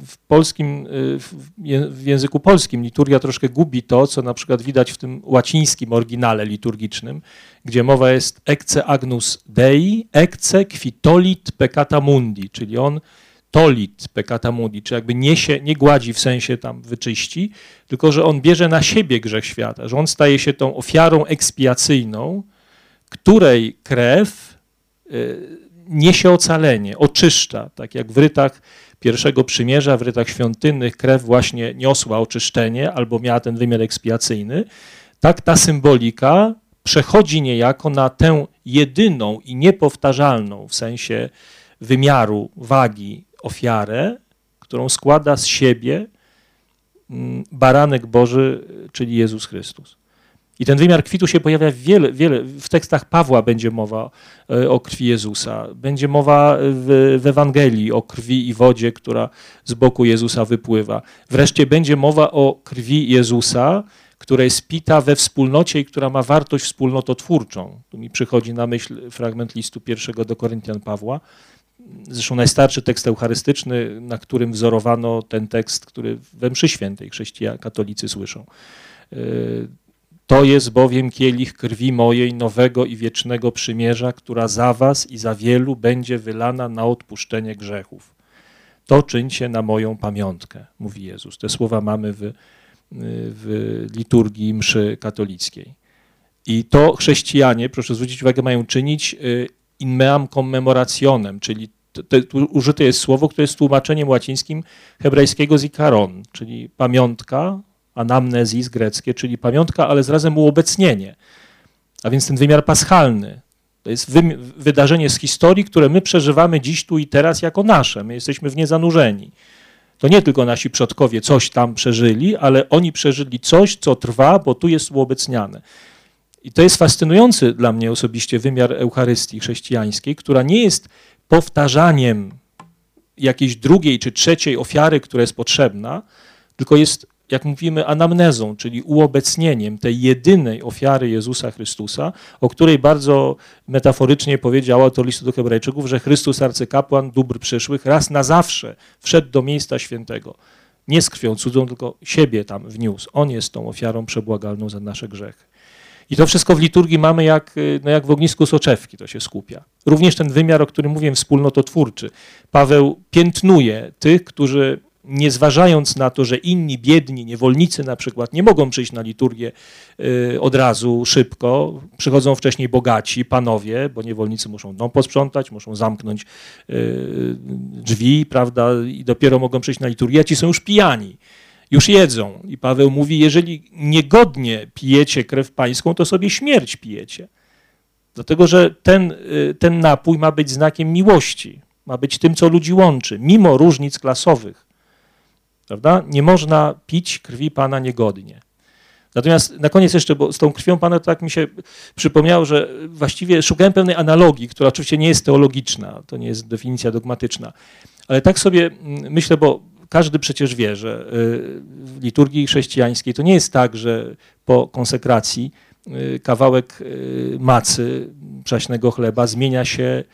w języku polskim liturgia troszkę gubi to, co na przykład widać w tym łacińskim oryginale liturgicznym, gdzie mowa jest ecce agnus Dei, ecce qui tolit peccata mundi, czyli on tolit peccata mundi, czyli jakby nie gładzi w sensie tam wyczyści, tylko że on bierze na siebie grzech świata, że on staje się tą ofiarą ekspiacyjną, której krew niesie ocalenie, oczyszcza, tak jak w rytach pierwszego przymierza, w rytach świątynnych krew właśnie niosła oczyszczenie albo miała ten wymiar ekspiacyjny, tak ta symbolika przechodzi niejako na tę jedyną i niepowtarzalną w sensie wymiaru, wagi ofiarę, którą składa z siebie baranek Boży, czyli Jezus Chrystus. I ten wymiar kwitu się pojawia w tekstach Pawła będzie mowa o krwi Jezusa. Będzie mowa w Ewangelii o krwi i wodzie, która z boku Jezusa wypływa. Wreszcie będzie mowa o krwi Jezusa, która jest pita we wspólnocie i która ma wartość wspólnototwórczą. Tu mi przychodzi na myśl fragment listu pierwszego do Koryntian Pawła. Zresztą najstarszy tekst eucharystyczny, na którym wzorowano ten tekst, który we mszy świętej katolicy słyszą. To jest bowiem kielich krwi mojej nowego i wiecznego przymierza, która za was i za wielu będzie wylana na odpuszczenie grzechów. To czyńcie na moją pamiątkę, mówi Jezus. Te słowa mamy w liturgii mszy katolickiej. I to chrześcijanie, proszę zwrócić uwagę, mają czynić in meam commemorationem, czyli użyte jest słowo, które jest tłumaczeniem łacińskim hebrajskiego zikaron, czyli pamiątka, anamnezis greckie, czyli pamiątka, ale zarazem uobecnienie. A więc ten wymiar paschalny. To jest wydarzenie z historii, które my przeżywamy dziś, tu i teraz jako nasze. My jesteśmy w nie zanurzeni. To nie tylko nasi przodkowie coś tam przeżyli, ale oni przeżyli coś, co trwa, bo tu jest uobecniane. I to jest fascynujący dla mnie osobiście wymiar Eucharystii chrześcijańskiej, która nie jest powtarzaniem jakiejś drugiej czy trzeciej ofiary, która jest potrzebna, tylko jest, jak mówimy, anamnezą, czyli uobecnieniem tej jedynej ofiary Jezusa Chrystusa, o której bardzo metaforycznie powiedział autor listu do Hebrajczyków, że Chrystus arcykapłan dóbr przyszłych raz na zawsze wszedł do miejsca świętego. Nie z krwią cudzą, tylko siebie tam wniósł. On jest tą ofiarą przebłagalną za nasze grzechy. I to wszystko w liturgii mamy jak w ognisku soczewki, to się skupia. Również ten wymiar, o którym mówiłem, wspólnototwórczy. Paweł piętnuje tych, którzy nie zważając na to, że inni biedni, niewolnicy na przykład nie mogą przyjść na liturgię od razu, szybko, przychodzą wcześniej bogaci, panowie, bo niewolnicy muszą dom posprzątać, muszą zamknąć drzwi, prawda, i dopiero mogą przyjść na liturgię, a ci są już pijani. Już jedzą. I Paweł mówi, jeżeli niegodnie pijecie krew pańską, to sobie śmierć pijecie. Dlatego, że ten napój ma być znakiem miłości. Ma być tym, co ludzi łączy, mimo różnic klasowych. Prawda? Nie można pić krwi Pana niegodnie. Natomiast na koniec jeszcze, bo z tą krwią Pana to tak mi się przypomniało, że właściwie szukałem pewnej analogii, która oczywiście nie jest teologiczna, to nie jest definicja dogmatyczna, ale tak sobie myślę, bo każdy przecież wie, że w liturgii chrześcijańskiej to nie jest tak, że po konsekracji kawałek macy, przaśnego chleba zmienia się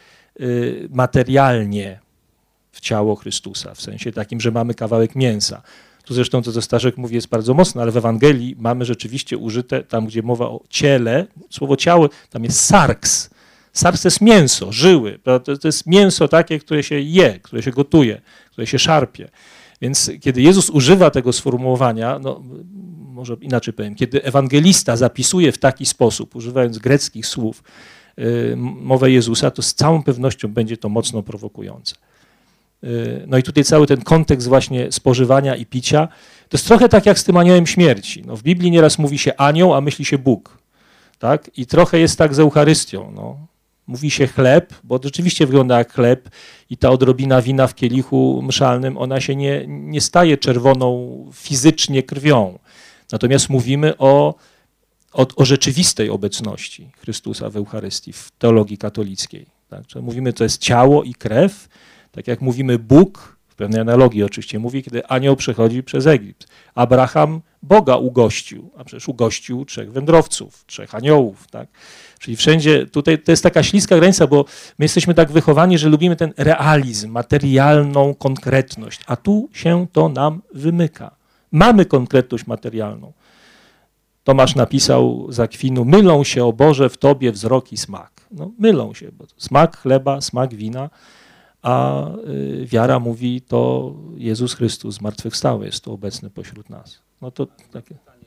materialnie w ciało Chrystusa, w sensie takim, że mamy kawałek mięsa. Tu zresztą to, co Staszek mówi, jest bardzo mocne, ale w Ewangelii mamy rzeczywiście użyte, tam gdzie mowa o ciele, słowo ciało, tam jest sarks. Sarks to jest mięso, żyły. To jest mięso takie, które się je, które się gotuje, które się szarpie. Więc kiedy Jezus używa tego sformułowania, no może inaczej powiem, kiedy ewangelista zapisuje w taki sposób, używając greckich słów, mowę Jezusa, to z całą pewnością będzie to mocno prowokujące. No i tutaj cały ten kontekst właśnie spożywania i picia, to jest trochę tak jak z tym aniołem śmierci. No w Biblii nieraz mówi się anioł, a myśli się Bóg. Tak? I trochę jest tak z Eucharystią. No. Mówi się chleb, bo rzeczywiście wygląda jak chleb i ta odrobina wina w kielichu mszalnym, ona się nie staje czerwoną fizycznie krwią. Natomiast mówimy o rzeczywistej obecności Chrystusa w Eucharystii, w teologii katolickiej. Tak? Czyli mówimy, to jest ciało i krew, tak jak mówimy Bóg, w pewnej analogii oczywiście mówi, kiedy anioł przechodzi przez Egipt. Abraham Boga ugościł, a przecież ugościł 3 wędrowców, 3 aniołów. Tak? Czyli wszędzie, tutaj to jest taka śliska granica, bo my jesteśmy tak wychowani, że lubimy ten realizm, materialną konkretność, a tu się to nam wymyka. Mamy konkretność materialną. Tomasz napisał z Akwinu, mylą się, o Boże, w Tobie wzrok i smak. No, mylą się, bo smak chleba, smak wina, a wiara mówi, to Jezus Chrystus zmartwychwstały jest tu obecny pośród nas. No to takie.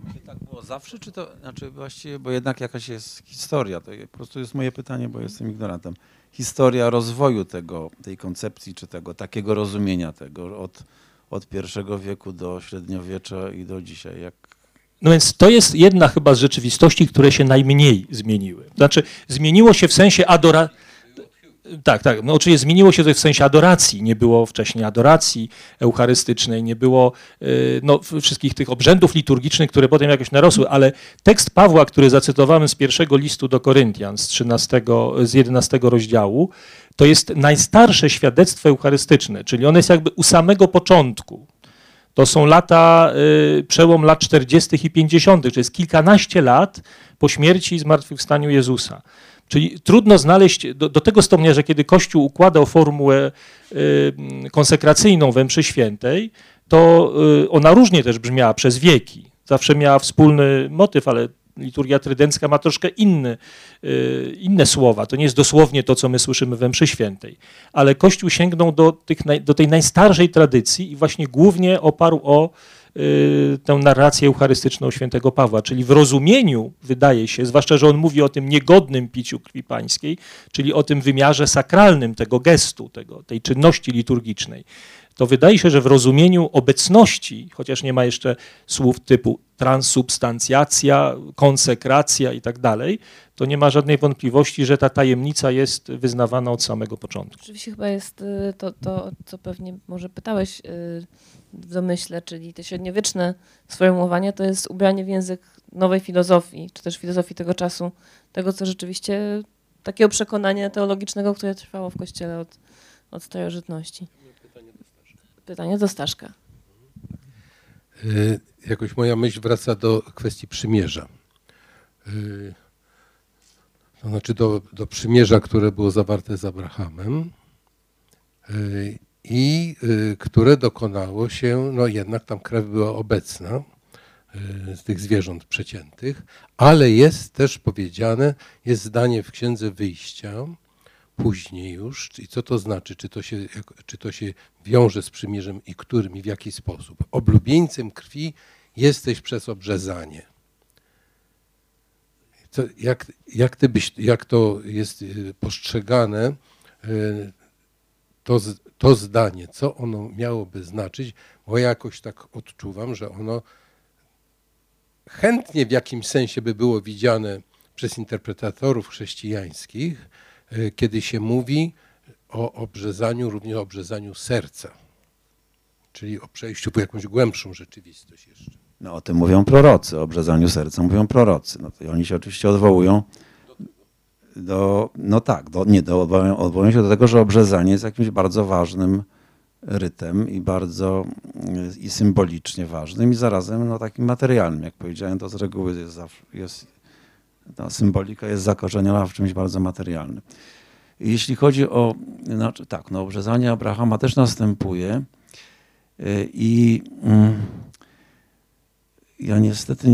Tak było zawsze, czy to, znaczy właściwie, bo jednak jakaś jest historia, to po prostu jest moje pytanie, bo jestem ignorantem. Historia rozwoju tej koncepcji, czy tego takiego rozumienia tego od I wieku do średniowiecza i do dzisiaj. No więc to jest jedna chyba z rzeczywistości, które się najmniej zmieniły. Znaczy zmieniło się w sensie Tak, no oczywiście zmieniło się to w sensie adoracji. Nie było wcześniej adoracji eucharystycznej, nie było wszystkich tych obrzędów liturgicznych, które potem jakoś narosły, ale tekst Pawła, który zacytowałem z pierwszego listu do Koryntian, z 11 rozdziału, to jest najstarsze świadectwo eucharystyczne, czyli ono jest jakby u samego początku. To są przełom lat 40. i 50., czyli jest kilkanaście lat po śmierci i zmartwychwstaniu Jezusa. Czyli trudno znaleźć, do tego stopnia, że kiedy Kościół układał formułę konsekracyjną we mszy świętej, to ona różnie też brzmiała przez wieki. Zawsze miała wspólny motyw, ale liturgia trydencka ma troszkę inne słowa. To nie jest dosłownie to, co my słyszymy we mszy świętej. Ale Kościół sięgnął do tej najstarszej tradycji i właśnie głównie oparł o tę narrację eucharystyczną świętego Pawła, czyli w rozumieniu, wydaje się, zwłaszcza, że on mówi o tym niegodnym piciu krwi pańskiej, czyli o tym wymiarze sakralnym tego gestu, tej czynności liturgicznej, to wydaje się, że w rozumieniu obecności, chociaż nie ma jeszcze słów typu transubstancjacja, konsekracja i tak dalej, to nie ma żadnej wątpliwości, że ta tajemnica jest wyznawana od samego początku. Oczywiście chyba jest to, co pewnie może pytałeś w domyśle, czyli te średniowieczne sformułowanie, to jest ubranie w język nowej filozofii, czy też filozofii tego czasu, tego, co rzeczywiście, takiego przekonania teologicznego, które trwało w Kościele od starożytności. Pytanie do Staszka. Jakoś moja myśl wraca do kwestii przymierza. To znaczy do przymierza, które było zawarte z Abrahamem i które dokonało się, no jednak tam krew była obecna z tych zwierząt przeciętych, ale jest też powiedziane, jest zdanie w Księdze Wyjścia, później już, i co to znaczy, czy to się wiąże z przymierzem i którym i w jaki sposób. Oblubieńcem krwi jesteś przez obrzezanie. Jak to jest postrzegane, to zdanie, co ono miałoby znaczyć, bo ja jakoś tak odczuwam, że ono chętnie w jakimś sensie by było widziane przez interpretatorów chrześcijańskich, kiedy się mówi o obrzezaniu, również o obrzezaniu serca, czyli o przejściu w jakąś głębszą rzeczywistość jeszcze. No o tym mówią prorocy, o obrzezaniu serca mówią prorocy. No to i oni się oczywiście odwołują odwołują się do tego, że obrzezanie jest jakimś bardzo ważnym rytem i symbolicznie ważnym i zarazem takim materialnym. Jak powiedziałem, to z reguły ta symbolika jest zakorzeniona w czymś bardzo materialnym. I jeśli chodzi o, obrzezanie Abrahama też następuje i ja niestety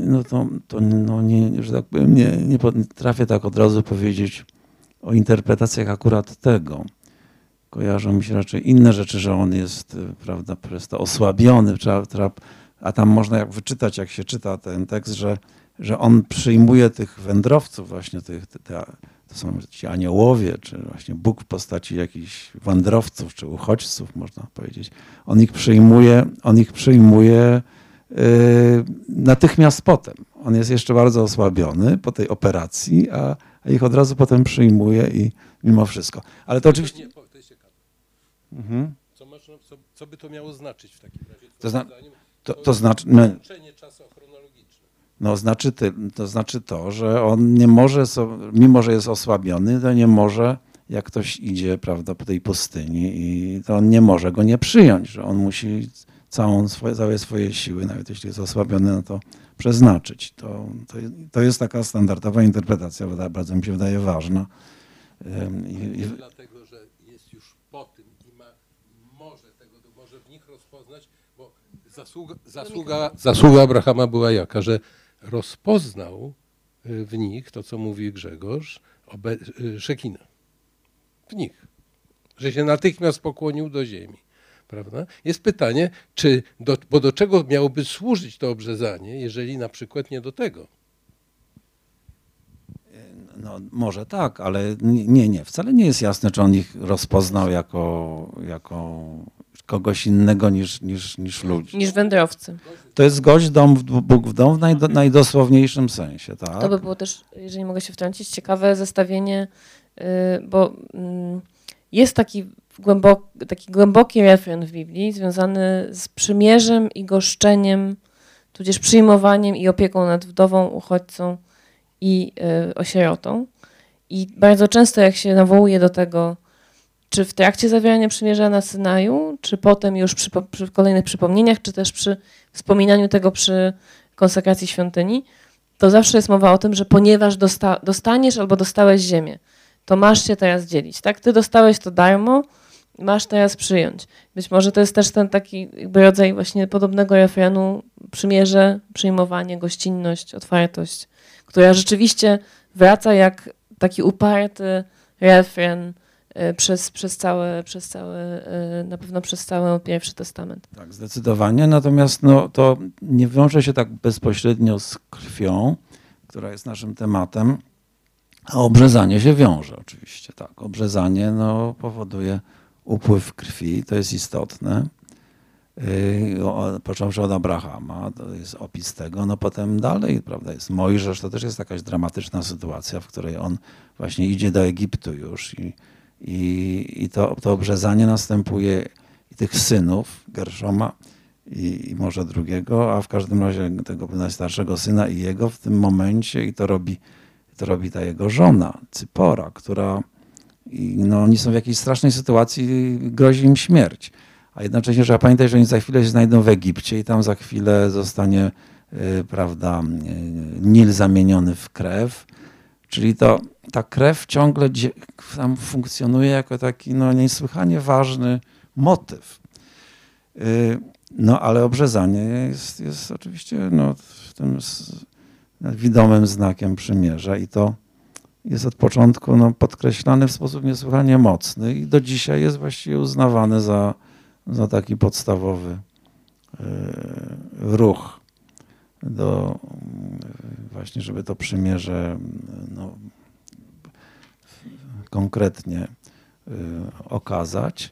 że tak powiem, nie potrafię tak od razu powiedzieć o interpretacjach akurat tego. Kojarzą mi się raczej inne rzeczy, że on jest, prawda, przez to osłabiony, a tam można jak wyczytać, jak się czyta ten tekst, że on przyjmuje tych wędrowców właśnie, to są ci aniołowie, czy właśnie Bóg w postaci jakichś wędrowców, czy uchodźców, można powiedzieć. On ich przyjmuje natychmiast potem. On jest jeszcze bardzo osłabiony po tej operacji, a ich od razu potem przyjmuje i mimo wszystko. Ale to oczywiście... To jest ciekawe. Mhm. Co by to miało znaczyć w takim razie? To znaczy... To znaczy to, że on nie może, mimo że jest osłabiony, to nie może, jak ktoś idzie, prawda, po tej pustyni, i to on nie może go nie przyjąć, że on musi całe swoje siły, nawet jeśli jest osłabiony, no to przeznaczyć. To jest taka standardowa interpretacja, bardzo mi się wydaje ważna. Dlatego, że jest już po tym i może w nich rozpoznać, bo zasługa Abrahama była jaka, że rozpoznał w nich to, co mówi Grzegorz, Szekinę. W nich. Że się natychmiast pokłonił do ziemi. prawda? Jest pytanie, bo do czego miałoby służyć to obrzezanie, jeżeli na przykład nie do tego? No, może tak, ale nie. Wcale nie jest jasne, czy on ich rozpoznał jako kogoś innego niż ludzi. Niż wędrowcy. To jest gość, Bóg w dom w najdosłowniejszym sensie, tak? To by było też, jeżeli mogę się wtrącić, ciekawe zestawienie, bo jest taki głęboki refren w Biblii związany z przymierzem i goszczeniem, tudzież przyjmowaniem i opieką nad wdową, uchodźcą i osierotą. I bardzo często jak się nawołuje do tego, czy w trakcie zawierania przymierza na Synaju, czy potem już przy kolejnych przypomnieniach, czy też przy wspominaniu tego przy konsekracji świątyni, to zawsze jest mowa o tym, że ponieważ dostaniesz albo dostałeś ziemię, to masz się teraz dzielić. Tak? Ty dostałeś to darmo, masz teraz przyjąć. Być może to jest też ten taki jakby rodzaj właśnie podobnego refrenu, przymierze, przyjmowanie, gościnność, otwartość, która rzeczywiście wraca jak taki uparty refren na pewno przez cały Pierwszy Testament. Tak, zdecydowanie. Natomiast to nie wiąże się tak bezpośrednio z krwią, która jest naszym tematem, a obrzezanie się wiąże oczywiście. Tak, obrzezanie powoduje upływ krwi, to jest istotne. Począwszy od Abrahama, to jest opis tego, potem dalej, prawda, jest Mojżesz, to też jest jakaś dramatyczna sytuacja, w której on właśnie idzie do Egiptu już i to obrzezanie następuje i tych synów Gerszoma i może drugiego, a w każdym razie tego najstarszego syna i jego w tym momencie i to robi ta jego żona, Cypora, która oni są w jakiejś strasznej sytuacji, grozi im śmierć. A jednocześnie trzeba pamiętać, że oni za chwilę się znajdą w Egipcie i tam za chwilę zostanie, prawda, Nil zamieniony w krew. Czyli ta krew ciągle tam funkcjonuje jako taki niesłychanie ważny motyw. Ale obrzezanie jest oczywiście tym widomym znakiem przymierza i to jest od początku podkreślane w sposób niesłychanie mocny i do dzisiaj jest właściwie uznawane za taki podstawowy ruch właśnie, żeby to przymierze konkretnie okazać.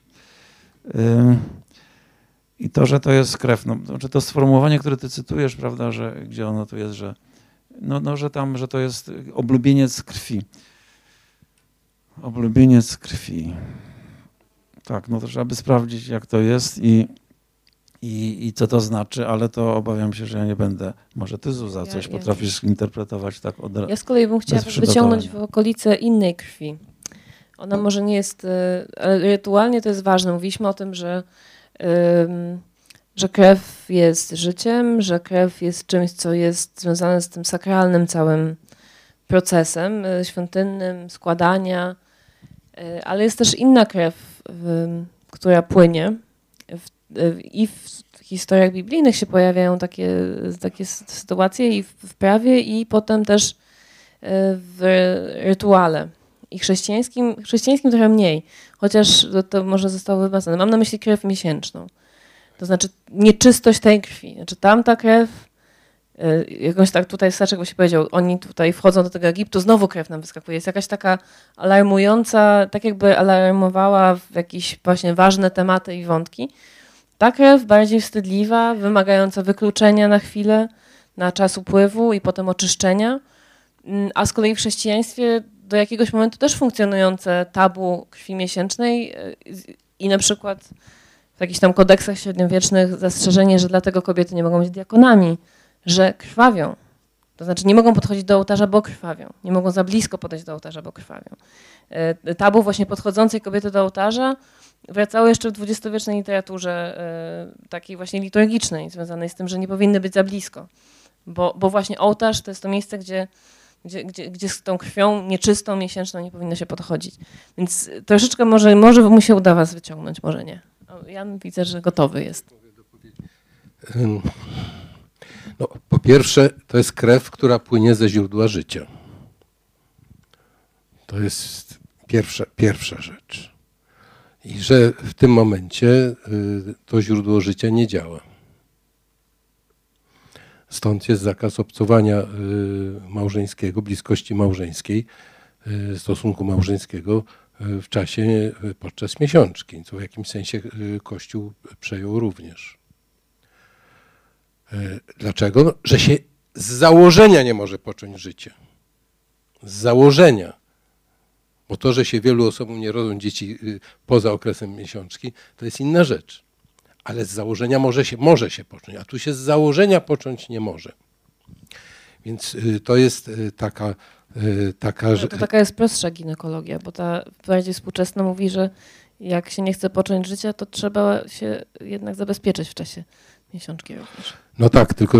I to, że to jest krew, znaczy to sformułowanie, które ty cytujesz, prawda, gdzie ono tu jest, że że to jest oblubieniec krwi. Oblubieniec krwi. Tak, to trzeba by sprawdzić, jak to jest i co to znaczy, ale to obawiam się, że ja nie będę. Może ty, Zuza, coś potrafisz interpretować tak od razu. Ja z kolei bym chciała wyciągnąć w okolice innej krwi. Ona może nie jest, ale rytualnie to jest ważne. Mówiliśmy o tym, że krew jest życiem, że krew jest czymś, co jest związane z tym sakralnym całym procesem świątynnym, składania, ale jest też inna krew, która płynie. I w historiach biblijnych się pojawiają takie sytuacje i w prawie, i potem też w rytuale. I chrześcijańskim trochę mniej, chociaż to może zostało wymazane. Mam na myśli krew miesięczną. To znaczy nieczystość tej krwi. Znaczy tamta krew, jakąś tak tutaj Staczek właśnie powiedział, oni tutaj wchodzą do tego Egiptu, znowu krew nam wyskakuje. Jest jakaś taka alarmująca, tak jakby alarmowała w jakieś właśnie ważne tematy i wątki. Ta krew bardziej wstydliwa, wymagająca wykluczenia na chwilę, na czas upływu i potem oczyszczenia. A z kolei w chrześcijaństwie do jakiegoś momentu też funkcjonujące tabu krwi miesięcznej i na przykład w jakichś tam kodeksach średniowiecznych zastrzeżenie, że dlatego kobiety nie mogą być diakonami, że krwawią. To znaczy nie mogą podchodzić do ołtarza, bo krwawią. Nie mogą za blisko podejść do ołtarza, bo krwawią. Tabu właśnie podchodzącej kobiety do ołtarza wracało jeszcze w dwudziestowiecznej literaturze takiej właśnie liturgicznej, związanej z tym, że nie powinny być za blisko. Bo właśnie ołtarz to jest to miejsce, gdzie z tą krwią nieczystą, miesięczną nie powinno się podchodzić. Więc troszeczkę może mu się uda was wyciągnąć, może nie. Jan, widzę, że gotowy jest. Po pierwsze, to jest krew, która płynie ze źródła życia. To jest pierwsza rzecz. i że w tym momencie to źródło życia nie działa. Stąd jest zakaz obcowania małżeńskiego, bliskości małżeńskiej, stosunku małżeńskiego w czasie podczas miesiączki, co w jakimś sensie Kościół przejął również. Dlaczego? No, że się z założenia nie może począć życie. Z założenia. Bo to, że się wielu osobom nie rodzą dzieci poza okresem miesiączki, to jest inna rzecz. Ale z założenia może się począć, a tu się z założenia począć nie może. Więc to jest taka to taka jest prostsza ginekologia, bo ta bardziej współczesna mówi, że jak się nie chce począć życia, to trzeba się jednak zabezpieczyć w czasie miesiączki również. No tak, tylko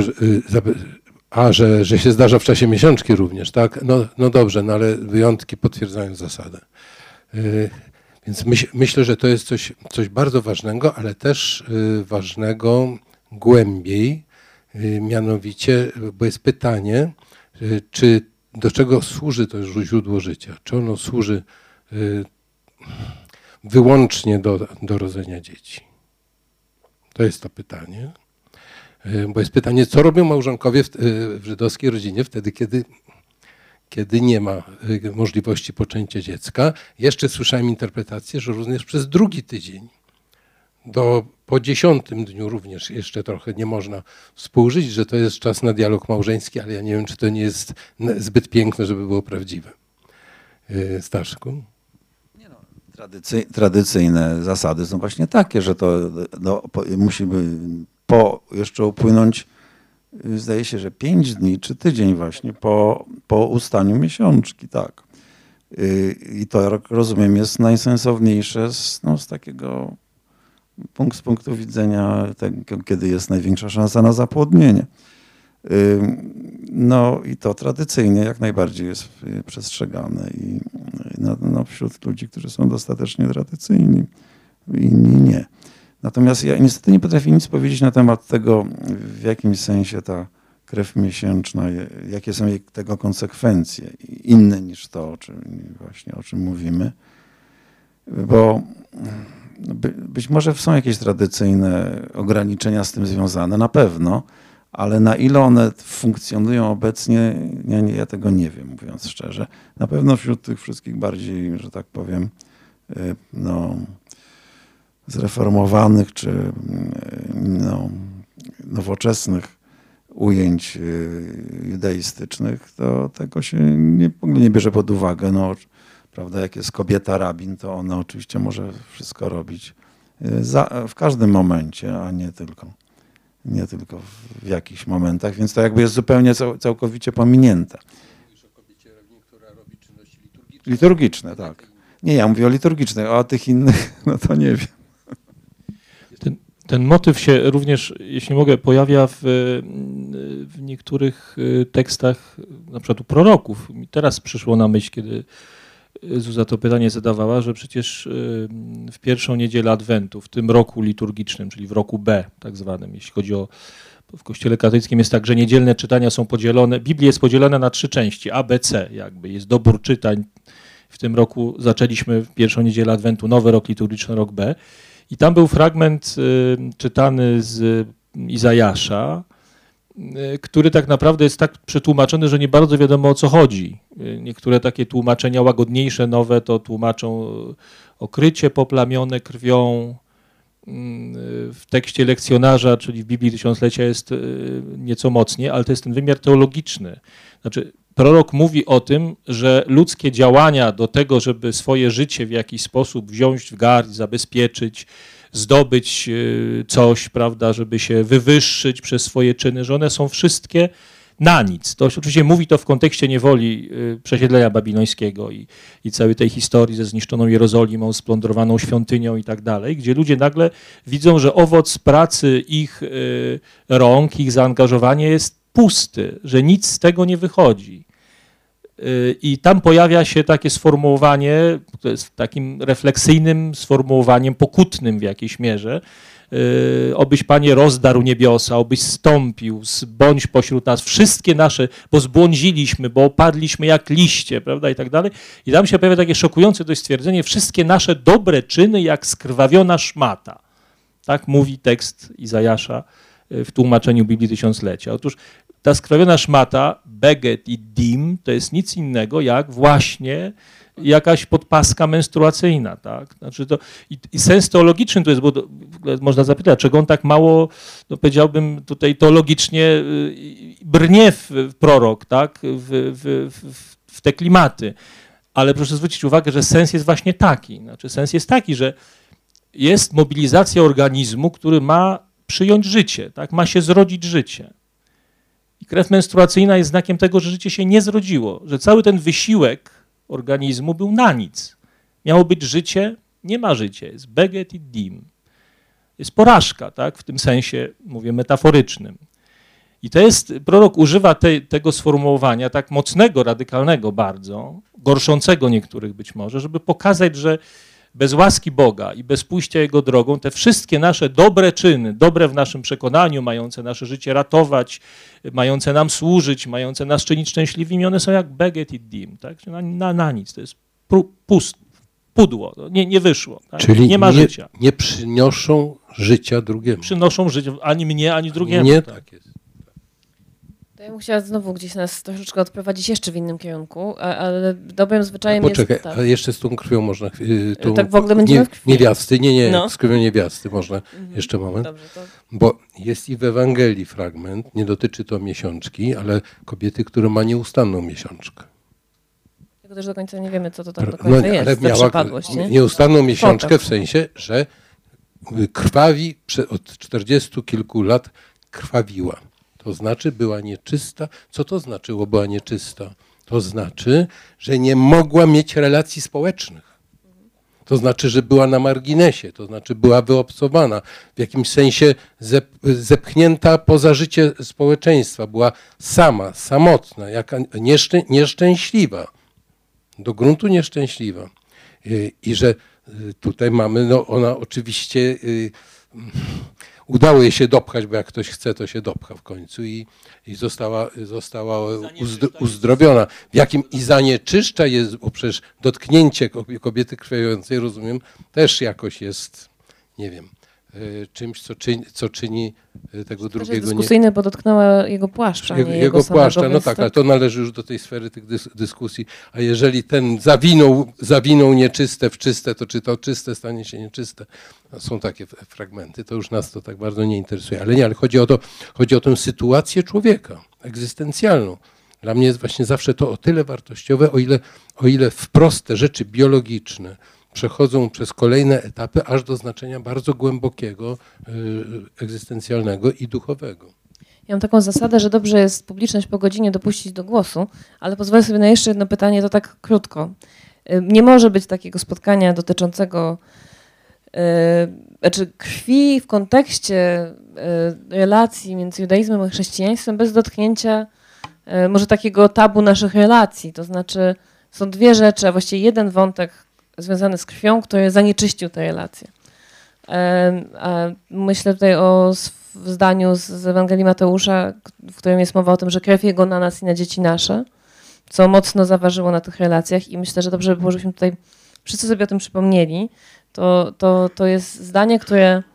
że się zdarza w czasie miesiączki również, tak? No dobrze, no ale wyjątki potwierdzają zasadę. Więc myślę, że to jest coś bardzo ważnego, ale też ważnego głębiej, mianowicie, bo jest pytanie, czy do czego służy to źródło życia? Czy ono służy wyłącznie do rodzenia dzieci? To jest to pytanie. Bo jest pytanie, co robią małżonkowie w żydowskiej rodzinie wtedy, kiedy nie ma możliwości poczęcia dziecka. Jeszcze słyszałem interpretację, że również przez drugi tydzień, po 10. dniu również jeszcze trochę nie można współżyć, że to jest czas na dialog małżeński, ale ja nie wiem, czy to nie jest zbyt piękne, żeby było prawdziwe. Staszku? Tradycyjne zasady są właśnie takie, że to musi jeszcze upłynąć, zdaje się, że 5 dni czy tydzień właśnie po ustaniu miesiączki, tak. I to, rozumiem, jest najsensowniejsze z takiego z punktu widzenia tego, kiedy jest największa szansa na zapłodnienie. No i to tradycyjnie jak najbardziej jest przestrzegane i wśród ludzi, którzy są dostatecznie tradycyjni, inni nie. Natomiast ja niestety nie potrafię nic powiedzieć na temat tego, w jakim sensie ta krew miesięczna, jakie są tego konsekwencje, inne niż to, o czym mówimy. Bo być może są jakieś tradycyjne ograniczenia z tym związane, na pewno, ale na ile one funkcjonują obecnie, ja tego nie wiem, mówiąc szczerze. Na pewno wśród tych wszystkich bardziej, że tak powiem, zreformowanych czy nowoczesnych ujęć judaistycznych, to tego się w ogóle nie bierze pod uwagę. Prawda, jak jest kobieta rabin, to ona oczywiście może wszystko robić w każdym momencie, a nie tylko w jakichś momentach, więc to jakby jest zupełnie całkowicie pominięte. Mówisz o kobiecie rabin, która robi czynności liturgiczne? Liturgiczne, tak. Nie, ja mówię o liturgicznych, a o tych innych, to nie wiem. Ten motyw się również, jeśli mogę, pojawia w niektórych tekstach, na przykład u proroków. Mi teraz przyszło na myśl, kiedy Zuza to pytanie zadawała, że przecież w pierwszą niedzielę Adwentu, w tym roku liturgicznym, czyli w roku B tak zwanym, jeśli chodzi o, w Kościele katolickim jest tak, że niedzielne czytania są podzielone, Biblia jest podzielona na 3 części, A, B, C jakby, jest dobór czytań. W tym roku zaczęliśmy w pierwszą niedzielę Adwentu nowy rok liturgiczny, rok B. I tam był fragment czytany z Izajasza, który tak naprawdę jest tak przetłumaczony, że nie bardzo wiadomo, o co chodzi. Niektóre takie tłumaczenia łagodniejsze, nowe to tłumaczą okrycie poplamione krwią. W tekście lekcjonarza, czyli w Biblii Tysiąclecia jest nieco mocniej, ale to jest ten wymiar teologiczny. Znaczy, prorok mówi o tym, że ludzkie działania do tego, żeby swoje życie w jakiś sposób wziąć w garść, zabezpieczyć, zdobyć coś, prawda, żeby się wywyższyć przez swoje czyny, że one są wszystkie na nic. To oczywiście mówi to w kontekście niewoli przesiedlenia babilońskiego i całej tej historii ze zniszczoną Jerozolimą, splądrowaną świątynią i tak dalej, gdzie ludzie nagle widzą, że owoc pracy ich rąk, ich zaangażowania jest pusty, że nic z tego nie wychodzi. I tam pojawia się takie sformułowanie, to jest takim refleksyjnym sformułowaniem, pokutnym w jakiejś mierze. Obyś, Panie, rozdarł niebiosa, obyś zstąpił, bądź pośród nas wszystkie nasze, bo zbłądziliśmy, bo opadliśmy jak liście, prawda, i tak dalej. I tam się pojawia takie szokujące dość stwierdzenie, wszystkie nasze dobre czyny jak skrwawiona szmata. Tak mówi tekst Izajasza w tłumaczeniu Biblii Tysiąclecia. Otóż ta skrwawiona szmata, beget i dim, to jest nic innego jak właśnie jakaś podpaska menstruacyjna, tak? Znaczy to, i sens teologiczny to jest, bo można zapytać, czego on tak mało, no powiedziałbym tutaj teologicznie brnie w prorok, tak? W te klimaty. Ale proszę zwrócić uwagę, że sens jest właśnie taki. Znaczy sens jest taki, że jest mobilizacja organizmu, który ma przyjąć życie, tak? Ma się zrodzić życie. I krew menstruacyjna jest znakiem tego, że życie się nie zrodziło, że cały ten wysiłek organizmu był na nic. Miało być życie, nie ma życia, jest beget i dim. Jest porażka, tak? W tym sensie, mówię, metaforycznym. I to jest, prorok używa tego sformułowania tak mocnego, radykalnego bardzo, gorszącego niektórych być może, żeby pokazać, że bez łaski Boga i bez pójścia Jego drogą, te wszystkie nasze dobre czyny, dobre w naszym przekonaniu, mające nasze życie ratować, mające nam służyć, mające nas czynić szczęśliwymi, one są jak beget i dim, tak? Na nic, to jest pudło, nie wyszło, tak? Czyli nie ma życia. Nie przynoszą życia drugiemu. Przynoszą życie ani mnie, ani drugiemu. Nie, tak jest. Ja bym chciała znowu gdzieś nas troszeczkę odprowadzić jeszcze w innym kierunku, ale dobrym zwyczajem Poczekaj, jest... a jeszcze z tą krwią można... Tak w ogóle będziemy w krwi. Niewiasty, nie, No. z krwią niewiasty można, jeszcze moment. Dobrze, to... Bo jest i w Ewangelii fragment, nie dotyczy to miesiączki, ale kobiety, która ma nieustanną miesiączkę. Tego też do końca nie wiemy, co to tak do końca jest, ale ta miała przypadłość, nie? nieustanną miesiączkę w sensie, że krwawi od 40 kilku lat krwawiła. To znaczy była nieczysta. Co to znaczyło była nieczysta? To znaczy, że nie mogła mieć relacji społecznych. To znaczy, że była na marginesie, to znaczy była wyobcowana, w jakimś sensie zepchnięta poza życie społeczeństwa, była sama, samotna, jaka nieszczęśliwa, do gruntu nieszczęśliwa. I że tutaj mamy, no ona oczywiście udało jej się dopchać, bo jak ktoś chce, to się dopcha w końcu i została uzdrowiona. W jakim i zanieczyszcza jest, bo przecież dotknięcie kobiety krwawiącej, rozumiem, też jakoś jest, nie wiem, czymś, co czyni tego drugiego... To jest dyskusyjne, bo dotknęła jego płaszcza, nie jego płaszcza, samego, no tak, ale to należy już do tej sfery tych dyskusji. A jeżeli ten zawinął nieczyste w czyste, to czy to czyste stanie się nieczyste? Są takie fragmenty, to już nas to tak bardzo nie interesuje. Ale chodzi o tę sytuację człowieka, egzystencjalną. Dla mnie jest właśnie zawsze to o tyle wartościowe, o ile wprost te rzeczy biologiczne przechodzą przez kolejne etapy, aż do znaczenia bardzo głębokiego, egzystencjalnego i duchowego. Ja mam taką zasadę, że dobrze jest publiczność po godzinie dopuścić do głosu, ale pozwolę sobie na jeszcze jedno pytanie, to tak krótko. Nie może być takiego spotkania dotyczącego krwi w kontekście relacji między judaizmem a chrześcijaństwem bez dotknięcia może takiego tabu naszych relacji. To znaczy są dwie rzeczy, a właściwie jeden wątek związany z krwią, który zanieczyścił te relacje. Myślę tutaj o zdaniu z Ewangelii Mateusza, w którym jest mowa o tym, że krew Jego na nas i na dzieci nasze, co mocno zaważyło na tych relacjach i myślę, że dobrze by było, żebyśmy tutaj wszyscy sobie o tym przypomnieli. To jest zdanie, które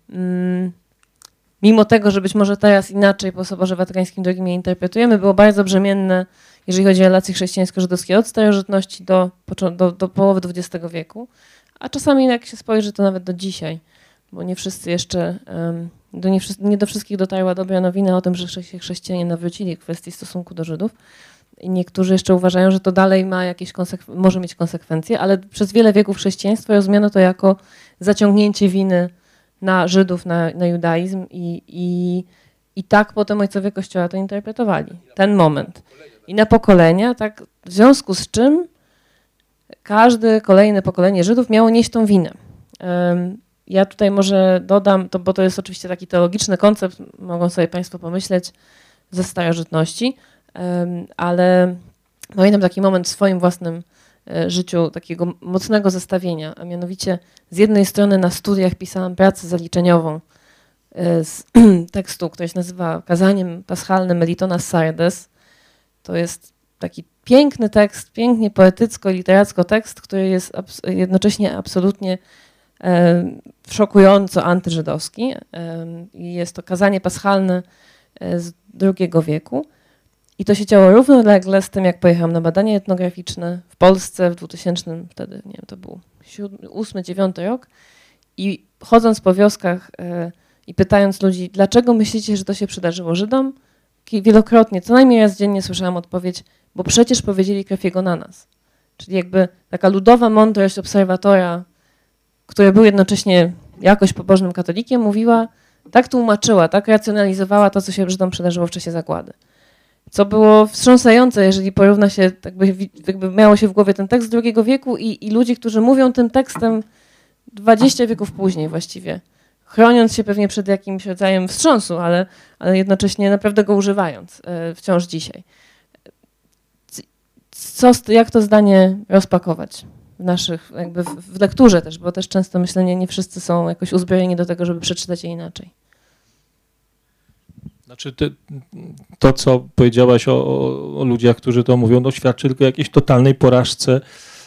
mimo tego, że być może teraz inaczej po Soborze Watykańskim II je interpretujemy, było bardzo brzemienne, jeżeli chodzi o relacje chrześcijańsko-żydowskie od starożytności do połowy XX wieku, a czasami jak się spojrzy, to nawet do dzisiaj, bo nie wszyscy jeszcze, nie do wszystkich dotarła dobra nowina o tym, że się chrześcijanie nawrócili w kwestii stosunku do Żydów. I niektórzy jeszcze uważają, że to dalej ma jakieś może mieć konsekwencje, ale przez wiele wieków chrześcijaństwa rozumiano to jako zaciągnięcie winy na Żydów, na judaizm i tak potem ojcowie Kościoła to interpretowali. Ten moment. I na pokolenia, tak, w związku z czym każde kolejne pokolenie Żydów miało nieść tą winę. Ja tutaj może dodam, bo to jest oczywiście taki teologiczny koncept, mogą sobie Państwo pomyśleć, ze starożytności, ale Pamiętam taki moment w swoim własnym życiu takiego mocnego zestawienia, a mianowicie z jednej strony na studiach pisałam pracę zaliczeniową z tekstu, który się nazywa Kazaniem Paschalnym Melitona Sardes. To jest taki piękny tekst, pięknie poetycko, literacko tekst, który jest jednocześnie absolutnie szokująco antyżydowski. I jest to kazanie paschalne z II wieku. I to się działo równolegle z tym, jak pojechałam na badania etnograficzne w Polsce w 2000, wtedy, nie wiem, to był 2008-2009 rok. I chodząc po wioskach i pytając ludzi, dlaczego myślicie, że to się przydarzyło Żydom, wielokrotnie, co najmniej raz dziennie słyszałam odpowiedź, bo przecież powiedzieli krew jego na nas. Czyli jakby taka ludowa mądrość obserwatora, który był jednocześnie jakoś pobożnym katolikiem, mówiła, tak tłumaczyła, tak racjonalizowała to, co się Żydom przydarzyło w czasie zagłady. Co było wstrząsające, jeżeli porówna się, jakby miało się w głowie ten tekst z II wieku i ludzi, którzy mówią tym tekstem 20 wieków później właściwie, chroniąc się pewnie przed jakimś rodzajem wstrząsu, ale jednocześnie naprawdę go używając wciąż dzisiaj. Jak to zdanie rozpakować w naszych, jakby w lekturze też, bo też często myślę, nie wszyscy są jakoś uzbrojeni do tego, żeby przeczytać je inaczej. Znaczy to, co powiedziałaś o ludziach, którzy to mówią, no świadczy tylko o jakiejś totalnej porażce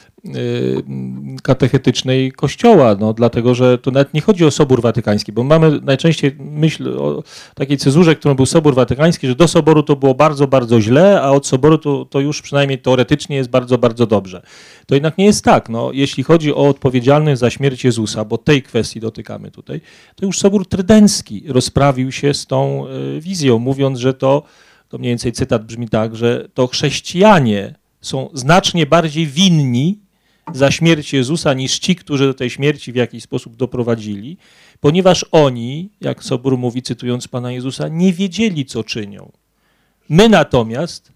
katechetycznej Kościoła, no, dlatego że to nawet nie chodzi o Sobór Watykański, bo mamy najczęściej myśl o takiej cezurze, którą był Sobór Watykański, że do Soboru to było bardzo, bardzo źle, a od Soboru to już przynajmniej teoretycznie jest bardzo, bardzo dobrze. To jednak nie jest tak. No, jeśli chodzi o odpowiedzialność za śmierć Jezusa, bo tej kwestii dotykamy tutaj, to już Sobór Trydencki rozprawił się z tą wizją, mówiąc, że to mniej więcej cytat brzmi tak, że to chrześcijanie są znacznie bardziej winni za śmierć Jezusa niż ci, którzy do tej śmierci w jakiś sposób doprowadzili, ponieważ oni, jak Sobór mówi, cytując Pana Jezusa, nie wiedzieli, co czynią. My natomiast,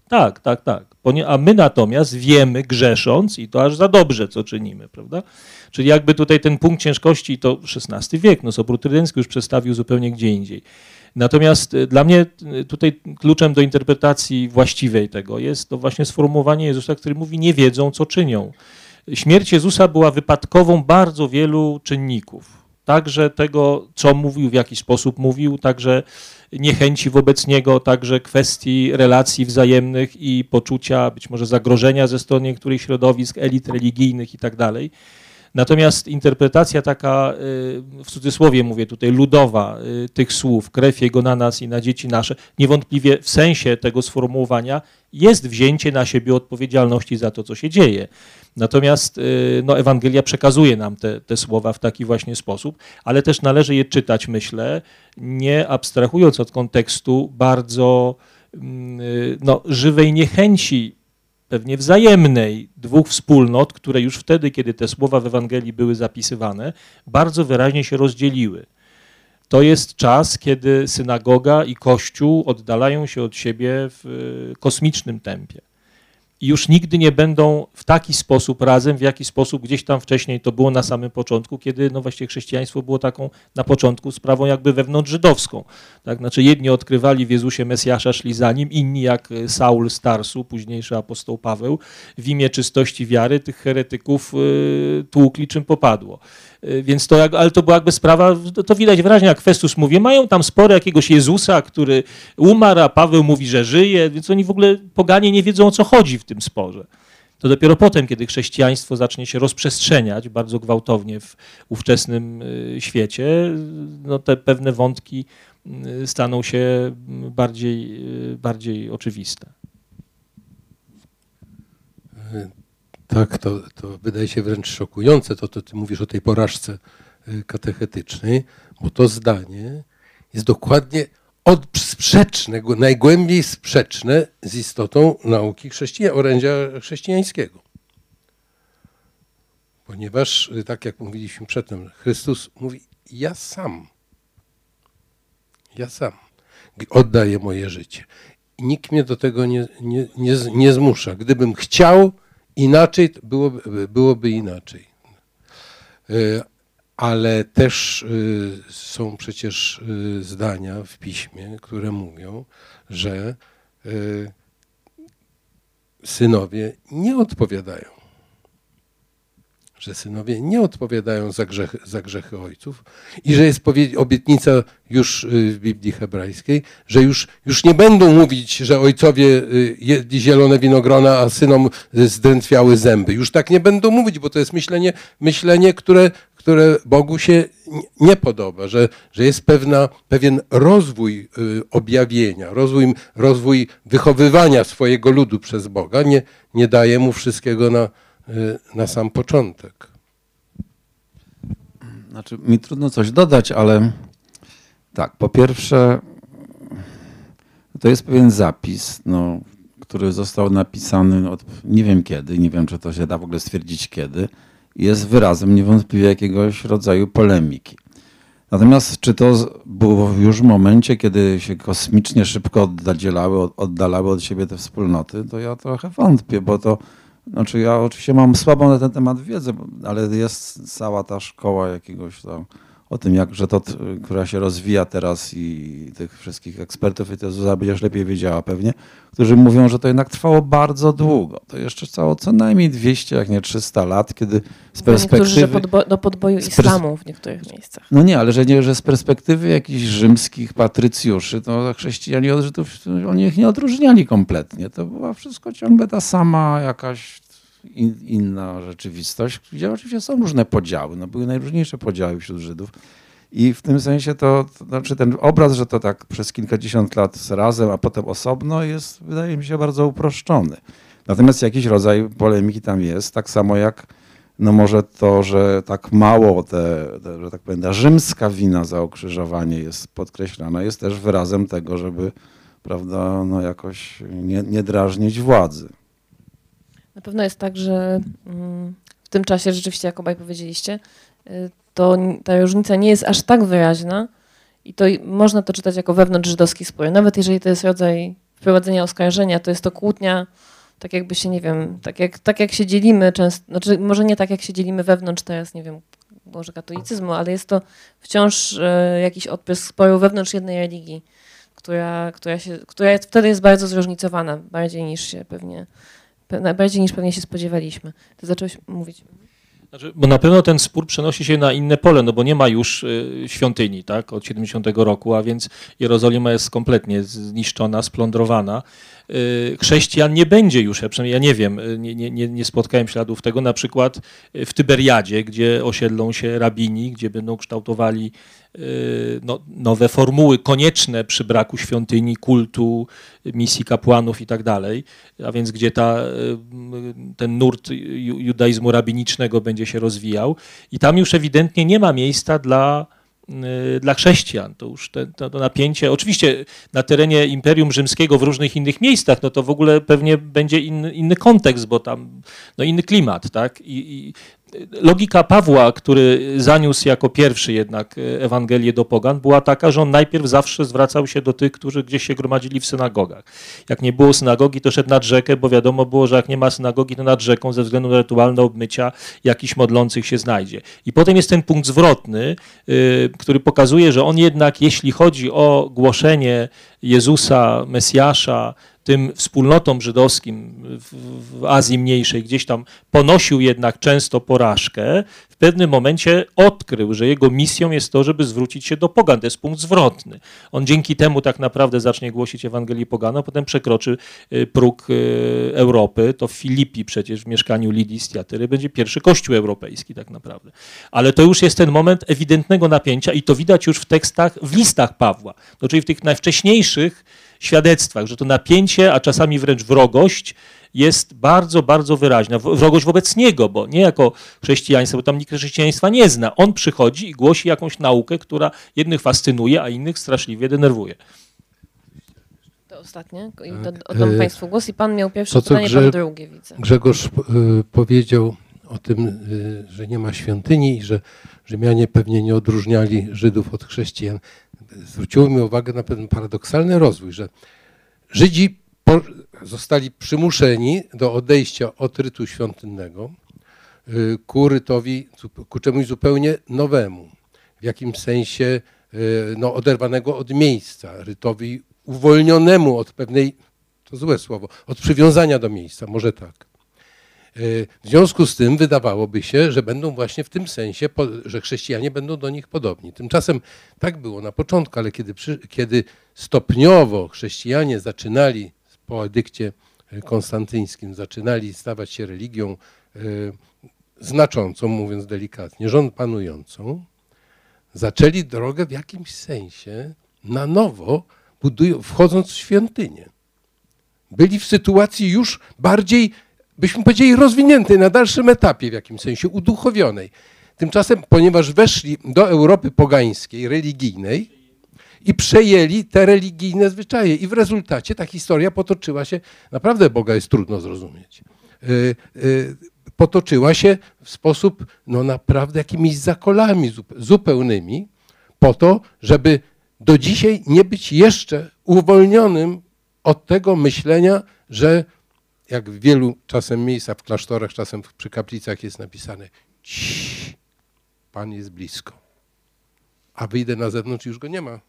a my natomiast wiemy, grzesząc, i to aż za dobrze, co czynimy, prawda? Czyli jakby tutaj ten punkt ciężkości, to XVI wiek, no Sobór Trydencki już przedstawił zupełnie gdzie indziej. Natomiast dla mnie tutaj kluczem do interpretacji właściwej tego jest to właśnie sformułowanie Jezusa, który mówi, nie wiedzą, co czynią. Śmierć Jezusa była wypadkową bardzo wielu czynników. Także tego, co mówił, w jaki sposób mówił, także niechęci wobec Niego, także kwestii relacji wzajemnych i poczucia być może zagrożenia ze strony niektórych środowisk, elit religijnych i tak dalej. Natomiast interpretacja taka, w cudzysłowie mówię tutaj, ludowa tych słów, krew Jego na nas i na dzieci nasze, niewątpliwie w sensie tego sformułowania jest wzięcie na siebie odpowiedzialności za to, co się dzieje. Natomiast no, Ewangelia przekazuje nam te słowa w taki właśnie sposób, ale też należy je czytać, myślę, nie abstrahując od kontekstu bardzo no, żywej niechęci, pewnie wzajemnej, dwóch wspólnot, które już wtedy, kiedy te słowa w Ewangelii były zapisywane, bardzo wyraźnie się rozdzieliły. To jest czas, kiedy synagoga i Kościół oddalają się od siebie w kosmicznym tempie. I już nigdy nie będą w taki sposób razem, w jaki sposób gdzieś tam wcześniej to było na samym początku, kiedy no właściwie chrześcijaństwo było taką na początku sprawą jakby wewnątrzżydowską. Tak? Znaczy jedni odkrywali w Jezusie Mesjasza, szli za Nim, inni jak Saul z Tarsu, późniejszy apostoł Paweł, w imię czystości wiary tych heretyków tłukli czym popadło. Więc ale to była jakby sprawa, to widać wyraźnie, jak Festus mówi, mają tam spory jakiegoś Jezusa, który umarł, a Paweł mówi, że żyje, więc oni w ogóle poganie nie wiedzą, o co chodzi w tym sporze. To dopiero potem, kiedy chrześcijaństwo zacznie się rozprzestrzeniać bardzo gwałtownie w ówczesnym świecie, no te pewne wątki staną się bardziej oczywiste. Tak, to wydaje się wręcz szokujące, to ty mówisz o tej porażce katechetycznej, bo to zdanie jest dokładnie sprzeczne, najgłębiej sprzeczne z istotą nauki orędzia chrześcijańskiego. Ponieważ, tak jak mówiliśmy przedtem, Chrystus mówi, ja sam oddaję moje życie. I nikt mnie do tego nie zmusza. Gdybym chciał, inaczej byłoby inaczej. Ale też są przecież zdania w piśmie, które mówią, że synowie nie odpowiadają. Że synowie nie odpowiadają za grzechy ojców i że jest obietnica już w Biblii hebrajskiej, że już nie będą mówić, że ojcowie jedli zielone winogrona, a synom zdrętwiały zęby. Już tak nie będą mówić, bo to jest myślenie, które Bogu się nie podoba, że jest pewien rozwój objawienia, rozwój wychowywania swojego ludu przez Boga, nie daje mu wszystkiego na sam początek. Znaczy, mi trudno coś dodać, ale tak, po pierwsze, to jest pewien zapis, no, który został napisany nie wiem kiedy, nie wiem, czy to się da w ogóle stwierdzić kiedy, jest wyrazem niewątpliwie jakiegoś rodzaju polemiki. Natomiast czy to było już w momencie, kiedy się kosmicznie szybko oddalały od siebie te wspólnoty, to ja trochę wątpię, bo to znaczy ja oczywiście mam słabą na ten temat wiedzę, ale jest cała ta szkoła jakiegoś tam o tym, że to, która się rozwija teraz i tych wszystkich ekspertów, i to Zuza będziesz lepiej wiedziała pewnie, którzy mówią, że to jednak trwało bardzo długo. To jeszcze trwało co najmniej 200, jak nie 300 lat, kiedy z perspektywy... Niektórzy, że do podboju islamu w niektórych miejscach. No nie, ale że z perspektywy jakichś rzymskich patrycjuszy, to chrześcijanie od Żydów, oni ich nie odróżniali kompletnie. To była wszystko ciągle ta sama jakaś inna rzeczywistość, gdzie oczywiście są różne podziały, no były najróżniejsze podziały wśród Żydów i w tym sensie to znaczy ten obraz, że to tak przez kilkadziesiąt lat razem, a potem osobno jest, wydaje mi się, bardzo uproszczony. Natomiast jakiś rodzaj polemiki tam jest, tak samo jak no może to, że tak mało że tak powiem, ta rzymska wina za ukrzyżowanie jest podkreślana, jest też wyrazem tego, żeby, prawda, no jakoś nie drażnić władzy. Na pewno jest tak, że w tym czasie rzeczywiście, jak obaj powiedzieliście, to ta różnica nie jest aż tak wyraźna i to można to czytać jako wewnątrzżydowski spór. Nawet jeżeli to jest rodzaj wprowadzenia oskarżenia, to jest to kłótnia, tak jakby się, nie wiem, tak jak się dzielimy często, znaczy może nie tak jak się dzielimy wewnątrz teraz, nie wiem, może katolicyzmu, ale jest to wciąż jakiś odprysk sporu wewnątrz jednej religii, która wtedy jest bardzo zróżnicowana, bardziej niż pewnie się spodziewaliśmy. Ty zacząłeś mówić. Znaczy, bo na pewno ten spór przenosi się na inne pole, no bo nie ma już świątyni, tak, od 70 roku, a więc Jerozolima jest kompletnie zniszczona, splądrowana. Chrześcijan nie będzie już, przynajmniej ja nie wiem, nie spotkałem śladów tego, na przykład w Tyberiadzie, gdzie osiedlą się rabini, gdzie będą kształtowali nowe formuły konieczne przy braku świątyni, kultu, misji kapłanów i tak dalej, a więc gdzie ten nurt judaizmu rabinicznego będzie się rozwijał i tam już ewidentnie nie ma miejsca dla chrześcijan. To już to napięcie, oczywiście na terenie Imperium Rzymskiego w różnych innych miejscach, no to w ogóle pewnie będzie inny kontekst, bo tam inny klimat, tak? I logika Pawła, który zaniósł jako pierwszy jednak Ewangelię do pogan, była taka, że on najpierw zawsze zwracał się do tych, którzy gdzieś się gromadzili w synagogach. Jak nie było synagogi, to szedł nad rzekę, bo wiadomo było, że jak nie ma synagogi, to nad rzeką ze względu na rytualne obmycia jakichś modlących się znajdzie. I potem jest ten punkt zwrotny, który pokazuje, że on jednak, jeśli chodzi o głoszenie Jezusa, Mesjasza, tym wspólnotom żydowskim w Azji Mniejszej gdzieś tam ponosił jednak często porażkę, w pewnym momencie odkrył, że jego misją jest to, żeby zwrócić się do pogan. To jest punkt zwrotny. On dzięki temu tak naprawdę zacznie głosić Ewangelię poganą, a potem przekroczy próg Europy. To w Filipi przecież w mieszkaniu Lidii z Tiatyry będzie pierwszy kościół europejski tak naprawdę. Ale to już jest ten moment ewidentnego napięcia i to widać już w tekstach, w listach Pawła, no, czyli w tych najwcześniejszych świadectwach, że to napięcie, a czasami wręcz wrogość jest bardzo, bardzo wyraźna. Wrogość wobec niego, bo nie jako chrześcijaństwa, bo tam nikt chrześcijaństwa nie zna. On przychodzi i głosi jakąś naukę, która jednych fascynuje, a innych straszliwie denerwuje. To ostatnie. Oddam Państwu głos i Pan miał pierwsze pytanie, Pan drugie, widzę. Grzegorz powiedział o tym, że nie ma świątyni i że Rzymianie pewnie nie odróżniali Żydów od chrześcijan. Zwróciło mi uwagę na pewien paradoksalny rozwój, że Żydzi zostali przymuszeni do odejścia od rytu świątynnego ku czemuś zupełnie nowemu, w jakimś sensie oderwanego od miejsca, rytowi uwolnionemu od pewnej to złe słowo, od przywiązania do miejsca, może tak. W związku z tym wydawałoby się, że będą właśnie w tym sensie, że chrześcijanie będą do nich podobni. Tymczasem tak było na początku, ale kiedy stopniowo chrześcijanie zaczynali po edykcie konstantyńskim, zaczynali stawać się religią znaczącą, mówiąc delikatnie, rząd panującą, zaczęli drogę w jakimś sensie na nowo, wchodząc w świątynię. Byli w sytuacji już bardziej, byśmy powiedzieli, rozwiniętej, na dalszym etapie w jakimś sensie, uduchowionej. Tymczasem, ponieważ weszli do Europy pogańskiej, religijnej i przejęli te religijne zwyczaje i w rezultacie ta historia potoczyła się, naprawdę Boga jest trudno zrozumieć, potoczyła się w sposób no naprawdę jakimiś zakolami zupełnymi po to, żeby do dzisiaj nie być jeszcze uwolnionym od tego myślenia, że jak w wielu czasem miejscach w klasztorach, czasem przy kaplicach jest napisane Pan jest blisko, a wyjdę na zewnątrz i już go nie ma.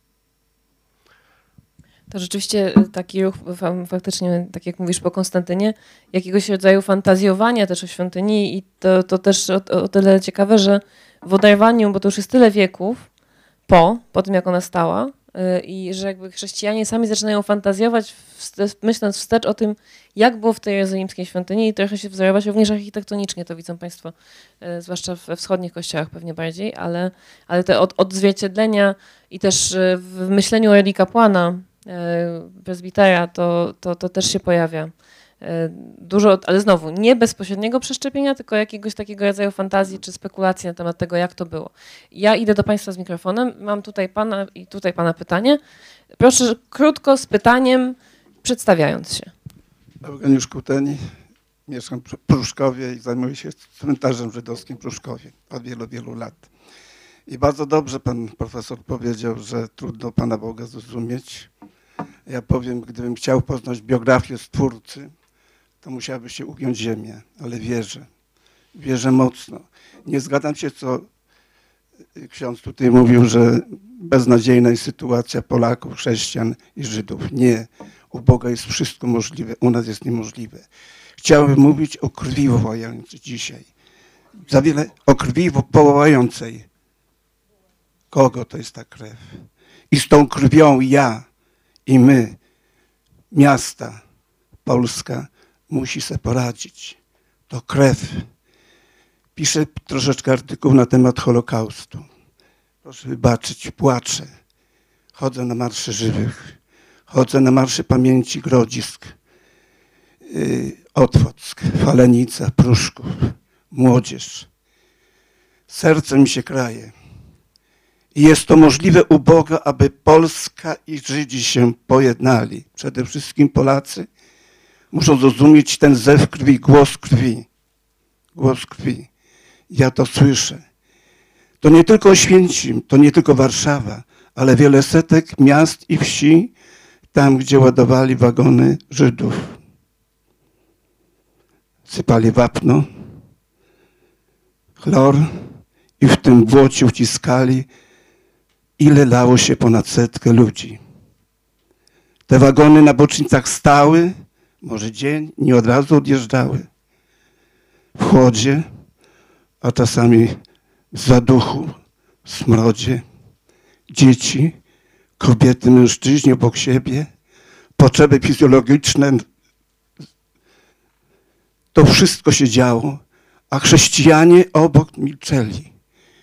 To rzeczywiście taki ruch faktycznie, tak jak mówisz po Konstantynie, jakiegoś rodzaju fantazjowania też o świątyni i to też o tyle ciekawe, że w oderwaniu, bo to już jest tyle wieków po tym, jak ona stała i że jakby chrześcijanie sami zaczynają fantazjować, myśląc wstecz o tym, jak było w tej jerozolimskiej świątyni i trochę się wzorować również architektonicznie, to widzą Państwo, zwłaszcza we wschodnich kościołach pewnie bardziej, ale te odzwierciedlenia i też w myśleniu Eli Kapłana, prezbitera, to też się pojawia. Dużo, ale znowu, nie bezpośredniego przeszczepienia, tylko jakiegoś takiego rodzaju fantazji czy spekulacji na temat tego, jak to było. Ja idę do Państwa z mikrofonem, mam tutaj Pana i tutaj Pana pytanie. Proszę krótko z pytaniem, przedstawiając się. Eugeniusz Kuteni, mieszkam w Pruszkowie i zajmuję się cmentarzem żydowskim w Pruszkowie od wielu, wielu lat. I bardzo dobrze pan profesor powiedział, że trudno Pana Boga zrozumieć. Ja powiem, gdybym chciał poznać biografię Stwórcy, to musiałaby się ugiąć ziemię, ale wierzę. Wierzę mocno. Nie zgadzam się, co ksiądz tutaj mówił, że beznadziejna jest sytuacja Polaków, chrześcijan i Żydów. Nie. U Boga jest wszystko możliwe, u nas jest niemożliwe. Chciałbym mówić o krwi wołającej dzisiaj. Za wiele o krwi wołającej. Kogo to jest ta krew? I z tą krwią ja i my, miasta, Polska, musi sobie poradzić. To krew. Piszę troszeczkę artykuł na temat Holokaustu. Proszę wybaczyć, płaczę. Chodzę na marsze żywych. Chodzę na marsze pamięci Grodzisk, Otwock, Falenica, Pruszków, młodzież. Serce mi się kraje. I jest to możliwe u Boga, aby Polska i Żydzi się pojednali. Przede wszystkim Polacy muszą zrozumieć ten zew krwi, głos krwi. Głos krwi. Ja to słyszę. To nie tylko Oświęcim, to nie tylko Warszawa, ale wiele setek miast i wsi, tam gdzie ładowali wagony Żydów. Sypali wapno, chlor i w tym błocie uciskali, ile lało się ponad 100 ludzi. Te wagony na bocznicach stały, może dzień, nie od razu odjeżdżały. W chłodzie, a czasami w zaduchu, w smrodzie, dzieci, kobiety, mężczyźni obok siebie, potrzeby fizjologiczne. To wszystko się działo, a chrześcijanie obok milczeli.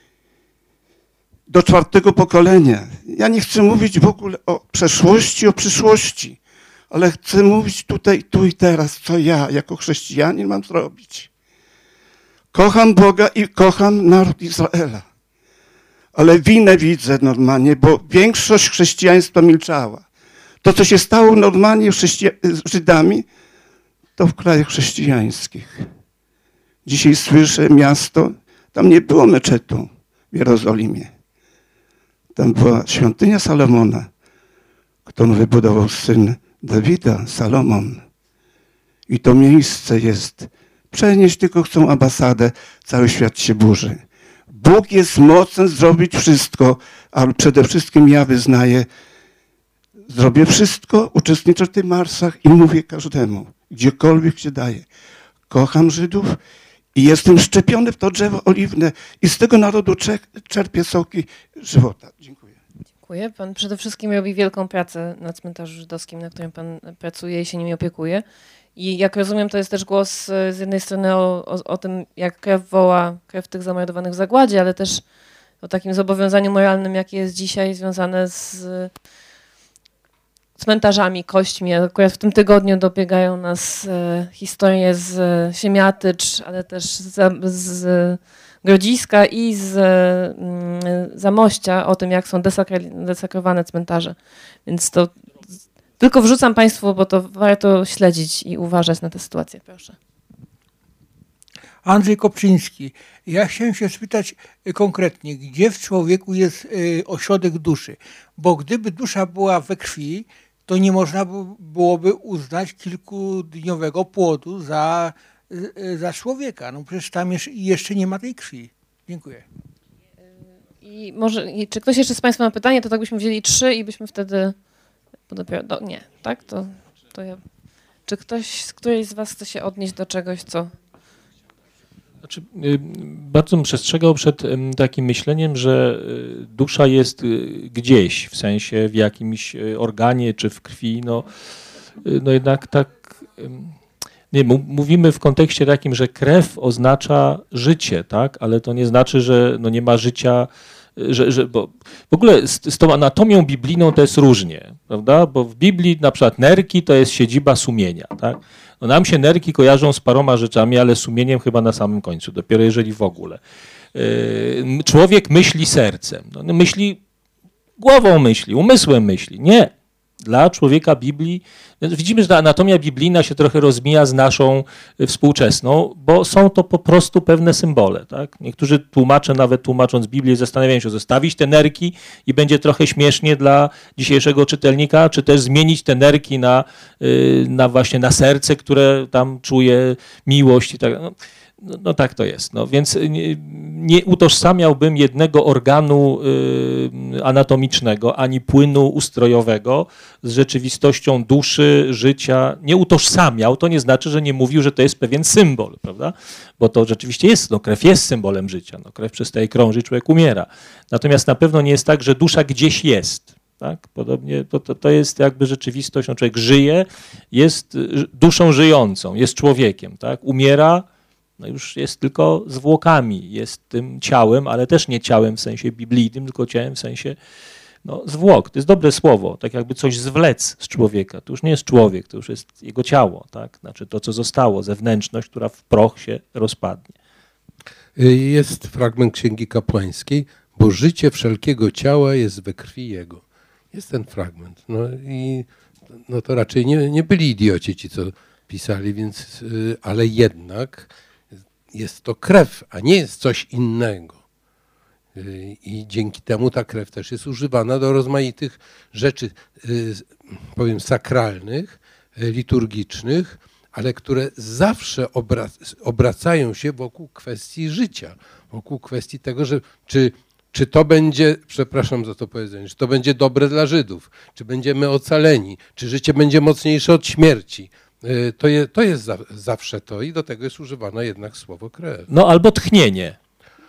Do 4. pokolenia. Ja nie chcę mówić w ogóle o przeszłości, o przyszłości, ale chcę mówić tutaj, tu i teraz, co ja jako chrześcijanin mam zrobić. Kocham Boga i kocham naród Izraela. Ale winę widzę normalnie, bo większość chrześcijaństwa milczała. To, co się stało normalnie z Żydami, to w krajach chrześcijańskich. Dzisiaj słyszę miasto, tam nie było meczetu w Jerozolimie. Tam była świątynia Salomona, którą wybudował syn Dawida, Salomon. I to miejsce jest. Przenieść tylko chcą ambasadę, cały świat się burzy. Bóg jest mocny zrobić wszystko, ale przede wszystkim ja wyznaję zrobię wszystko, uczestniczę w tych marszach i mówię każdemu, gdziekolwiek się daje. Kocham Żydów i jestem szczepiony w to drzewo oliwne i z tego narodu czerpię soki żywota. Dziękuję. Dziękuję. Pan przede wszystkim robi wielką pracę na cmentarzu żydowskim, na którym pan pracuje i się nimi opiekuje. I jak rozumiem, to jest też głos z jednej strony o tym, jak krew woła, krew tych zamordowanych w zagładzie, ale też o takim zobowiązaniu moralnym, jakie jest dzisiaj związane z cmentarzami, kośćmi. Akurat w tym tygodniu dobiegają nas historie z Siemiatycz, ale też z Grodziska i z Zamościa o tym, jak są desakrowane cmentarze. Więc to tylko wrzucam Państwu, bo to warto śledzić i uważać na tę sytuację. Proszę. Andrzej Kopczyński. Ja chciałem się spytać konkretnie, gdzie w człowieku jest ośrodek duszy? Bo gdyby dusza była we krwi, to nie można byłoby uznać kilkudniowego płodu za człowieka. No przecież tam jeszcze nie ma tej krwi. Dziękuję. Czy ktoś jeszcze z Państwa ma pytanie, to tak byśmy wzięli 3 i byśmy wtedy... nie, tak? To ja... Czy któryś z Was chce się odnieść do czegoś, co... Znaczy, bardzo bym przestrzegał przed takim myśleniem, że dusza jest gdzieś, w sensie w jakimś organie czy w krwi. No jednak tak, nie, mówimy w kontekście takim, że krew oznacza życie, tak? Ale to nie znaczy, że no nie ma życia, bo w ogóle z tą anatomią biblijną to jest różnie, prawda? Bo w Biblii na przykład nerki to jest siedziba sumienia, tak? No nam się nerki kojarzą z paroma rzeczami, ale sumieniem chyba na samym końcu, dopiero jeżeli w ogóle. Człowiek myśli sercem, no myśli głową myśli, umysłem myśli. Nie. Dla człowieka Biblii, widzimy, że ta anatomia biblijna się trochę rozmija z naszą współczesną, bo są to po prostu pewne symbole. Tak? Niektórzy tłumacze, nawet tłumacząc Biblię, zastanawiają się, zostawić te nerki i będzie trochę śmiesznie dla dzisiejszego czytelnika, czy też zmienić te nerki właśnie na serce, które tam czuje miłość i tak. No tak to jest. No, więc nie utożsamiałbym jednego organu anatomicznego ani płynu ustrojowego z rzeczywistością duszy, życia. Nie utożsamiał, to nie znaczy, że nie mówił, że to jest pewien symbol, prawda? Bo to rzeczywiście jest, no, krew jest symbolem życia. No, krew przestaje krążyć, człowiek umiera. Natomiast na pewno nie jest tak, że dusza gdzieś jest. Tak? Podobnie to jest jakby rzeczywistość. No, człowiek żyje, jest duszą żyjącą, jest człowiekiem. Tak? Umiera, no już jest tylko zwłokami, jest tym ciałem, ale też nie ciałem w sensie biblijnym, tylko ciałem w sensie zwłok. To jest dobre słowo, tak jakby coś zwlec z człowieka. To już nie jest człowiek, to już jest jego ciało, tak? Znaczy to, co zostało, zewnętrzność, która w proch się rozpadnie. Jest fragment Księgi Kapłańskiej, bo życie wszelkiego ciała jest we krwi jego. Jest ten fragment. No to raczej nie byli idioci ci, co pisali, więc, ale jednak jest to krew, a nie jest coś innego. I dzięki temu ta krew też jest używana do rozmaitych rzeczy, powiem, sakralnych, liturgicznych, ale które zawsze obracają się wokół kwestii życia, wokół kwestii tego, że czy to będzie, przepraszam za to powiedzenie, czy to będzie dobre dla Żydów, czy będziemy ocaleni, czy życie będzie mocniejsze od śmierci. To jest zawsze to i do tego jest używane jednak słowo krew. No albo tchnienie.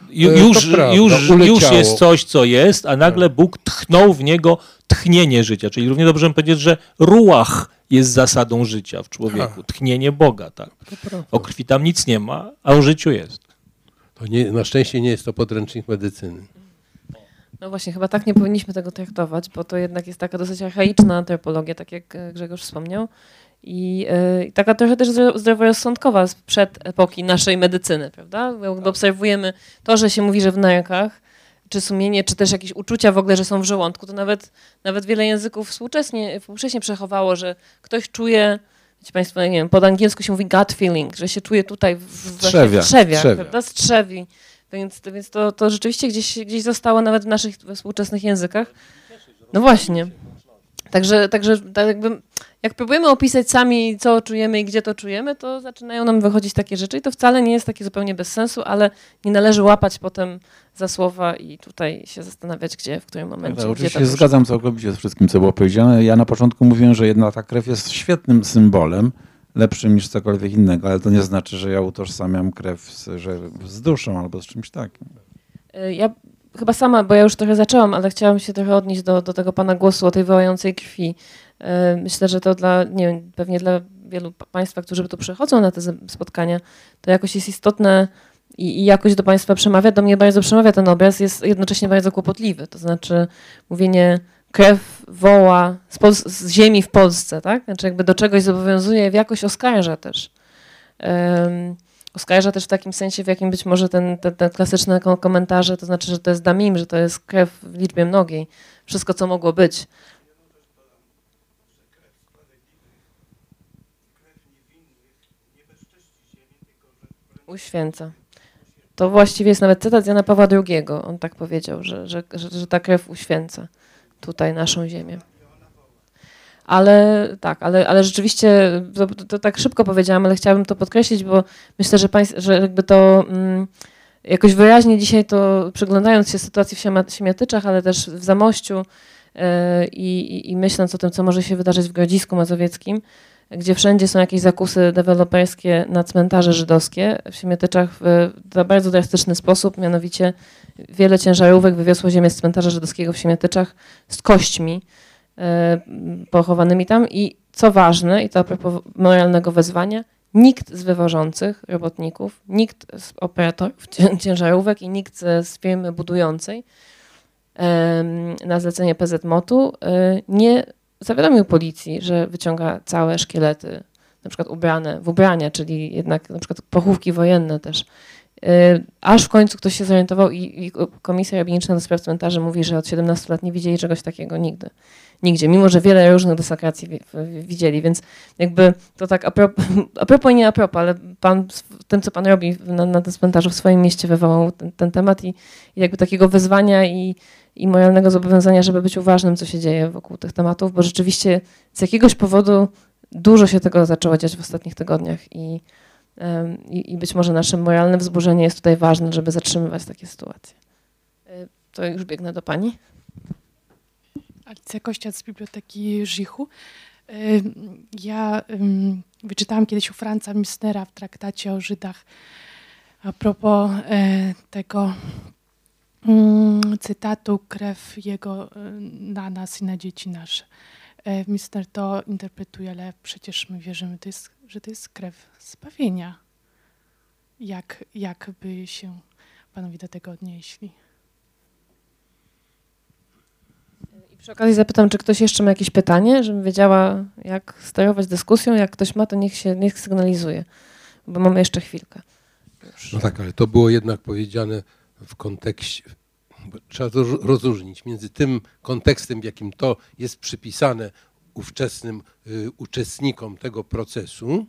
Już jest coś, co jest, a nagle Bóg tchnął w niego tchnienie życia. Czyli równie dobrze bym powiedzieć, że ruach jest zasadą życia w człowieku. Tchnienie Boga. Tak. O krwi tam nic nie ma, a o życiu jest. To na szczęście nie jest to podręcznik medycyny. No właśnie, chyba tak nie powinniśmy tego traktować, bo to jednak jest taka dosyć archaiczna antropologia, tak jak Grzegorz wspomniał. I taka trochę też zdroworozsądkowa sprzed epoki naszej medycyny, prawda? Jakby obserwujemy to, że się mówi, że w nerkach, czy sumienie, czy też jakieś uczucia w ogóle, że są w żołądku, to nawet wiele języków współcześnie przechowało, że ktoś czuje, wiecie Państwo, nie wiem, pod angielsku się mówi gut feeling, że się czuje tutaj w trzewiach, prawda? Strzewi. Więc to rzeczywiście gdzieś zostało nawet w naszych współczesnych językach. No właśnie. Także tak jakby, jak próbujemy opisać sami, co czujemy i gdzie to czujemy, to zaczynają nam wychodzić takie rzeczy i to wcale nie jest takie zupełnie bez sensu, ale nie należy łapać potem za słowa i tutaj się zastanawiać, gdzie, w którym momencie. Tak, oczywiście zgadzam całkowicie z wszystkim, co było powiedziane. Ja na początku mówiłem, że jedna ta krew jest świetnym symbolem, lepszym niż cokolwiek innego, ale to nie znaczy, że ja utożsamiam krew z duszą albo z czymś takim. Ja chyba sama, bo ja już trochę zaczęłam, ale chciałam się trochę odnieść do tego pana głosu o tej wołającej krwi. Myślę, że to nie wiem, pewnie dla wielu państwa, którzy tu przychodzą na te spotkania, to jakoś jest istotne i jakoś do państwa przemawia. Do mnie bardzo przemawia ten obraz, jest jednocześnie bardzo kłopotliwy. To znaczy mówienie krew woła z ziemi w Polsce, tak? Znaczy jakby do czegoś zobowiązuje, jakoś oskarża też. Oskarża też w takim sensie, w jakim być może te klasyczne komentarze, to znaczy, że to jest damim, że to jest krew w liczbie mnogiej. Wszystko, co mogło być. Uświęca. To właściwie jest nawet cytat z Jana Pawła II. On tak powiedział, że ta krew uświęca tutaj naszą ziemię. Ale tak, ale rzeczywiście, to tak szybko powiedziałam, ale chciałabym to podkreślić, bo myślę, że jakby to jakoś wyraźnie dzisiaj to przyglądając się sytuacji w Siemiatyczach, ale też w Zamościu i myśląc o tym, co może się wydarzyć w Grodzisku Mazowieckim, gdzie wszędzie są jakieś zakusy deweloperskie na cmentarze żydowskie, w Siemiatyczach w bardzo drastyczny sposób, mianowicie wiele ciężarówek wywiozło ziemię z cmentarza żydowskiego w Siemiatyczach z kośćmi pochowanymi tam i co ważne, i to a propos moralnego wezwania, nikt z wywożących robotników, nikt z operatorów ciężarówek i nikt z firmy budującej na zlecenie PZMOT-u nie zawiadomił policji, że wyciąga całe szkielety, na przykład ubrane w ubrania, czyli jednak na przykład pochówki wojenne też. Aż w końcu ktoś się zorientował i Komisja Rabiniczna do Spraw Cmentarzy mówi, że od 17 lat nie widzieli czegoś takiego nigdzie, mimo że wiele różnych desakracji widzieli, więc jakby to tak a propos i nie a propos, ale pan tym, co pan robi na tym cmentarzu w swoim mieście wywołał ten temat i jakby takiego wyzwania i moralnego zobowiązania, żeby być uważnym, co się dzieje wokół tych tematów, bo rzeczywiście z jakiegoś powodu dużo się tego zaczęło dziać w ostatnich tygodniach i być może nasze moralne wzburzenie jest tutaj ważne, żeby zatrzymywać takie sytuacje. To już biegnę do pani. Alicja Kościak z Biblioteki Żichu. Ja wyczytałam kiedyś u Franza Missnera w traktacie o Żydach a propos tego cytatu krew jego na nas i na dzieci nasze. Missner to interpretuje, ale przecież my wierzymy, że to jest krew zbawienia. Jak by się panowie do tego odnieśli? I przy okazji zapytam, czy ktoś jeszcze ma jakieś pytanie, żebym wiedziała, jak sterować dyskusją. Jak ktoś ma, to niech sygnalizuje, bo mamy jeszcze chwilkę. Już. No tak, ale to było jednak powiedziane w kontekście, trzeba to rozróżnić między tym kontekstem, w jakim to jest przypisane ówczesnym uczestnikom tego procesu,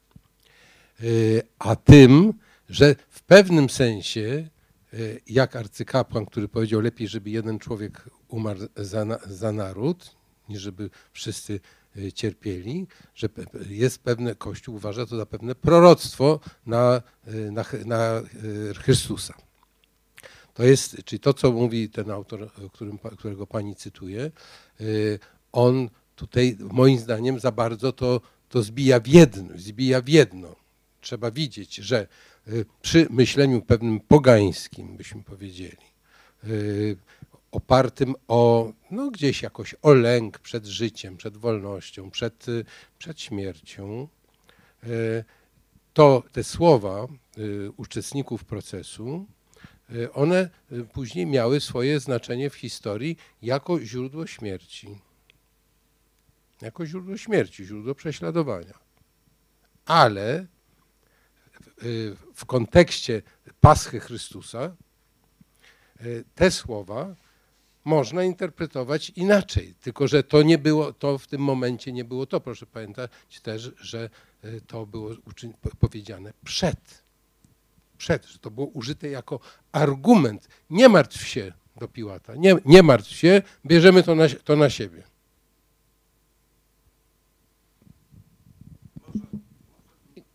a tym, że w pewnym sensie, jak arcykapłan, który powiedział, lepiej, żeby jeden człowiek umarł za naród, niż żeby wszyscy cierpieli, że jest pewne, Kościół uważa to za pewne proroctwo na Chrystusa. To jest, czyli to, co mówi ten autor, którego pani cytuje, on tutaj moim zdaniem za bardzo to zbija w jedno. Trzeba widzieć, że przy myśleniu pewnym pogańskim, byśmy powiedzieli, opartym gdzieś jakoś o lęk przed życiem, przed wolnością, przed śmiercią, to te słowa uczestników procesu, one później miały swoje znaczenie w historii jako źródło śmierci. Jako źródło śmierci, źródło prześladowania. Ale w kontekście Paschy Chrystusa te słowa można interpretować inaczej, tylko że to w tym momencie nie było to. Proszę pamiętać też, że to było powiedziane przed, że to było użyte jako argument. Nie martw się do Piłata, nie martw się, bierzemy to na siebie.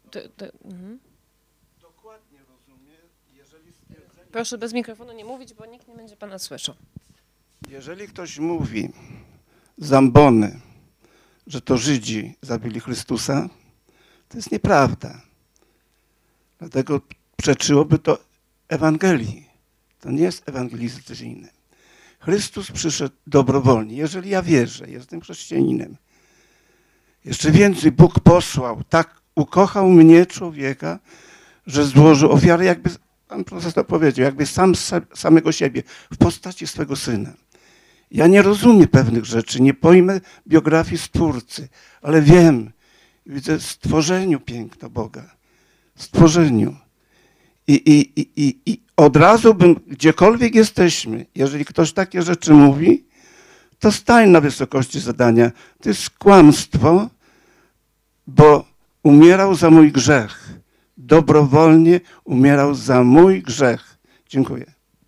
Dokładnie rozumiem, jeżeli stwierdzenie... Proszę bez mikrofonu nie mówić, bo nikt nie będzie pana słyszał. Jeżeli ktoś mówi z ambony, że to Żydzi zabili Chrystusa, to jest nieprawda. Dlatego przeczyłoby to Ewangelii. To nie jest ewangelizacyjne. Chrystus przyszedł dobrowolnie. Jeżeli ja wierzę, jestem chrześcijaninem, jeszcze więcej Bóg posłał, tak ukochał mnie, człowieka, że złożył ofiarę, jakby, pan profesor powiedział, jakby samego siebie w postaci swego Syna. Ja nie rozumiem pewnych rzeczy, nie pojmę biografii Stwórcy, ale wiem, widzę w stworzeniu piękno Boga. W stworzeniu. I od razu bym, gdziekolwiek jesteśmy, jeżeli ktoś takie rzeczy mówi, to stań na wysokości zadania. To jest kłamstwo, bo umierał za mój grzech. Dobrowolnie umierał za mój grzech. Dziękuję.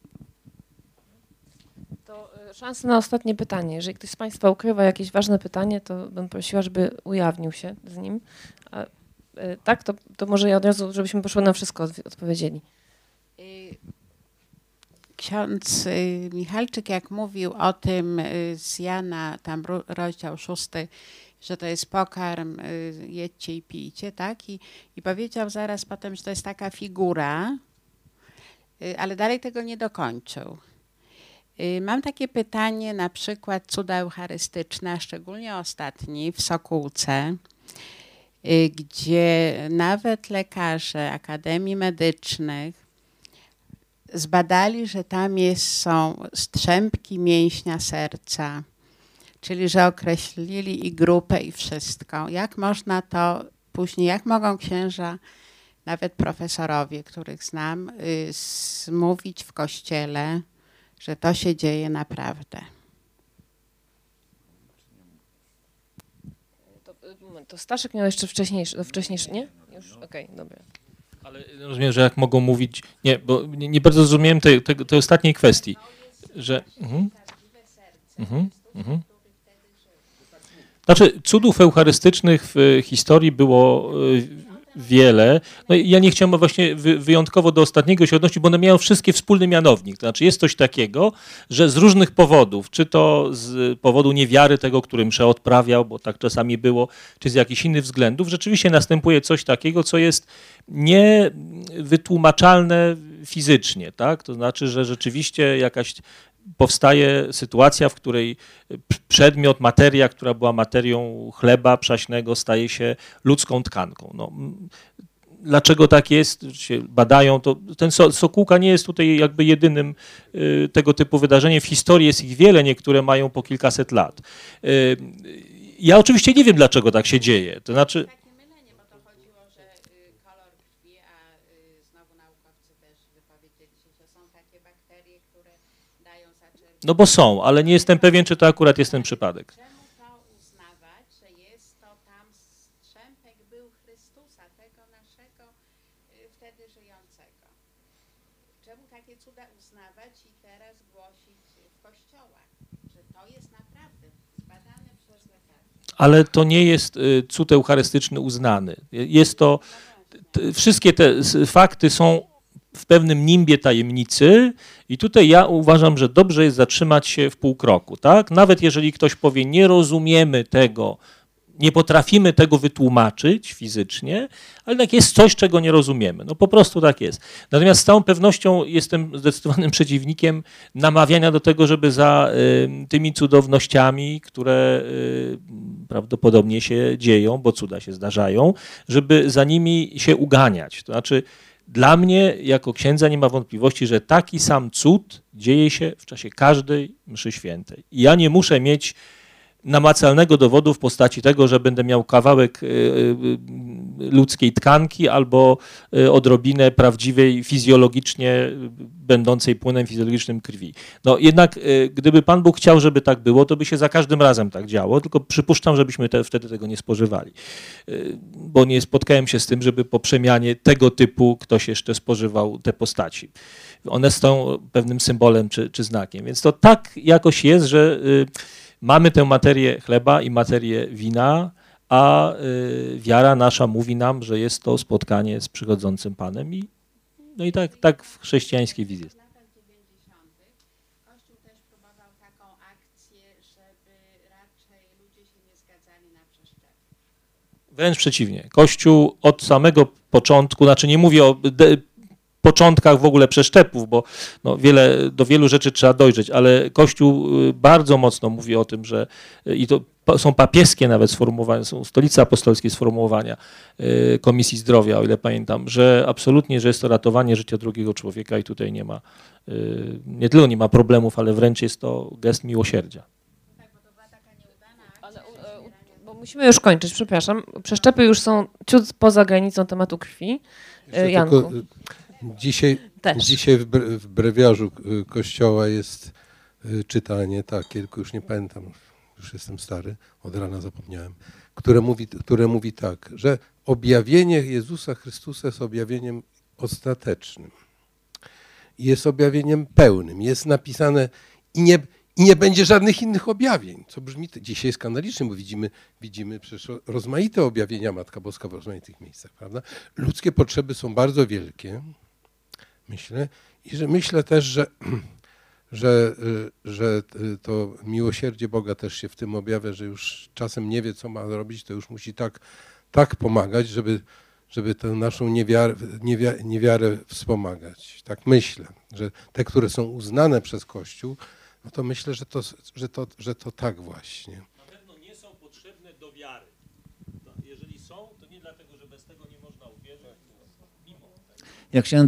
To szansa na ostatnie pytanie. Jeżeli ktoś z państwa ukrywa jakieś ważne pytanie, to bym prosiła, żeby ujawnił się z nim. A, tak, to może ja od razu, żebyśmy poszły na wszystko odpowiedzieli. Ksiądz Michalczyk, jak mówił o tym z Jana, tam rozdział 6, że to jest pokarm, jedźcie i pijcie, tak? I powiedział zaraz potem, że to jest taka figura, ale dalej tego nie dokończył. Mam takie pytanie, na przykład cuda eucharystyczne, a szczególnie ostatni w Sokółce, gdzie nawet lekarze Akademii Medycznych zbadali, że tam są strzępki mięśnia serca, czyli że określili i grupę i wszystko. Jak można to później, jak mogą księża, nawet profesorowie, których znam, mówić w kościele, że to się dzieje naprawdę? To Staszek miał jeszcze wcześniejszy, nie? Już, okej, dobra. Ale rozumiem, że jak mogą mówić... Nie, bo nie bardzo zrozumiałem tej ostatniej kwestii, że... Znaczy, cudów eucharystycznych w historii było wiele. No ja nie chciałem właśnie wyjątkowo do ostatniego się odnosić, bo one miały wszystkie wspólny mianownik. To znaczy jest coś takiego, że z różnych powodów, czy to z powodu niewiary tego, który mszę odprawiał, bo tak czasami było, czy z jakichś innych względów, rzeczywiście następuje coś takiego, co jest niewytłumaczalne fizycznie, tak? To znaczy, że rzeczywiście jakaś powstaje sytuacja, w której przedmiot, materia, która była materią chleba przaśnego, staje się ludzką tkanką. No, dlaczego tak jest, się badają, to ten Sokółka nie jest tutaj jakby jedynym tego typu wydarzeniem. W historii jest ich wiele, niektóre mają po kilkaset lat. Ja oczywiście nie wiem, dlaczego tak się dzieje. To znaczy... No bo są, ale nie jestem pewien, czy to akurat jest ten przypadek. Czemu to uznawać, że jest to tam strzępek był Chrystusa, tego naszego wtedy żyjącego? Czemu takie cuda uznawać i teraz głosić w kościołach, że to jest naprawdę zbadane przez lekarzy? Ale to nie jest cud eucharystyczny uznany. Jest to, wszystkie te fakty są w pewnym nimbie tajemnicy i tutaj ja uważam, że dobrze jest zatrzymać się w pół kroku, tak? Nawet jeżeli ktoś powie, nie rozumiemy tego, nie potrafimy tego wytłumaczyć fizycznie, ale jednak jest coś, czego nie rozumiemy. No po prostu tak jest. Natomiast z całą pewnością jestem zdecydowanym przeciwnikiem namawiania do tego, żeby za tymi cudownościami, które prawdopodobnie się dzieją, bo cuda się zdarzają, żeby za nimi się uganiać. To znaczy dla mnie, jako księdza, nie ma wątpliwości, że taki sam cud dzieje się w czasie każdej mszy świętej. I ja nie muszę mieć namacalnego dowodu w postaci tego, że będę miał kawałek ludzkiej tkanki albo odrobinę prawdziwej, fizjologicznie będącej płynem fizjologicznym krwi. No jednak gdyby Pan Bóg chciał, żeby tak było, to by się za każdym razem tak działo, tylko przypuszczam, żebyśmy wtedy tego nie spożywali. Bo nie spotkałem się z tym, żeby po przemianie tego typu ktoś jeszcze spożywał te postaci. One są pewnym symbolem czy znakiem. Więc to tak jakoś jest, że mamy tę materię chleba i materię wina, a wiara nasza mówi nam, że jest to spotkanie z przychodzącym Panem i no i tak w chrześcijańskiej wizji jest. Kościół też próbował taką akcję, żeby raczej ludzie się nie zgadzali na przeszczepy. Wręcz przeciwnie. Kościół od samego początku, znaczy nie mówię o początkach w ogóle przeszczepów, bo no do wielu rzeczy trzeba dojrzeć, ale Kościół bardzo mocno mówi o tym, że i to są papieskie nawet sformułowania, są stolice apostolskie sformułowania Komisji Zdrowia, o ile pamiętam, że absolutnie, że jest to ratowanie życia drugiego człowieka i tutaj nie ma, nie tylko nie ma problemów, ale wręcz jest to gest miłosierdzia. Bo musimy już kończyć, przepraszam. Przeszczepy już są ciut poza granicą tematu krwi. Janku. Dzisiaj w brewiarzu Kościoła jest czytanie takie, tylko już nie pamiętam, już jestem stary, od rana zapomniałem, które mówi tak, że objawienie Jezusa Chrystusa jest objawieniem ostatecznym. Jest objawieniem pełnym. Jest napisane i nie będzie żadnych innych objawień, co brzmi dzisiaj skandalicznie, bo widzimy przecież rozmaite objawienia Matka Boska w rozmaitych miejscach, prawda? Ludzkie potrzeby są bardzo wielkie, myślę, i że myślę też, że to miłosierdzie Boga też się w tym objawia, że już czasem nie wie, co ma robić, to już musi tak pomagać, żeby tę naszą niewiarę wspomagać. Tak myślę, że te, które są uznane przez Kościół, no to myślę, że to tak właśnie. Na pewno nie są potrzebne do wiary. Jeżeli są, to nie dlatego, że bez tego nie można uwierzyć. Jak się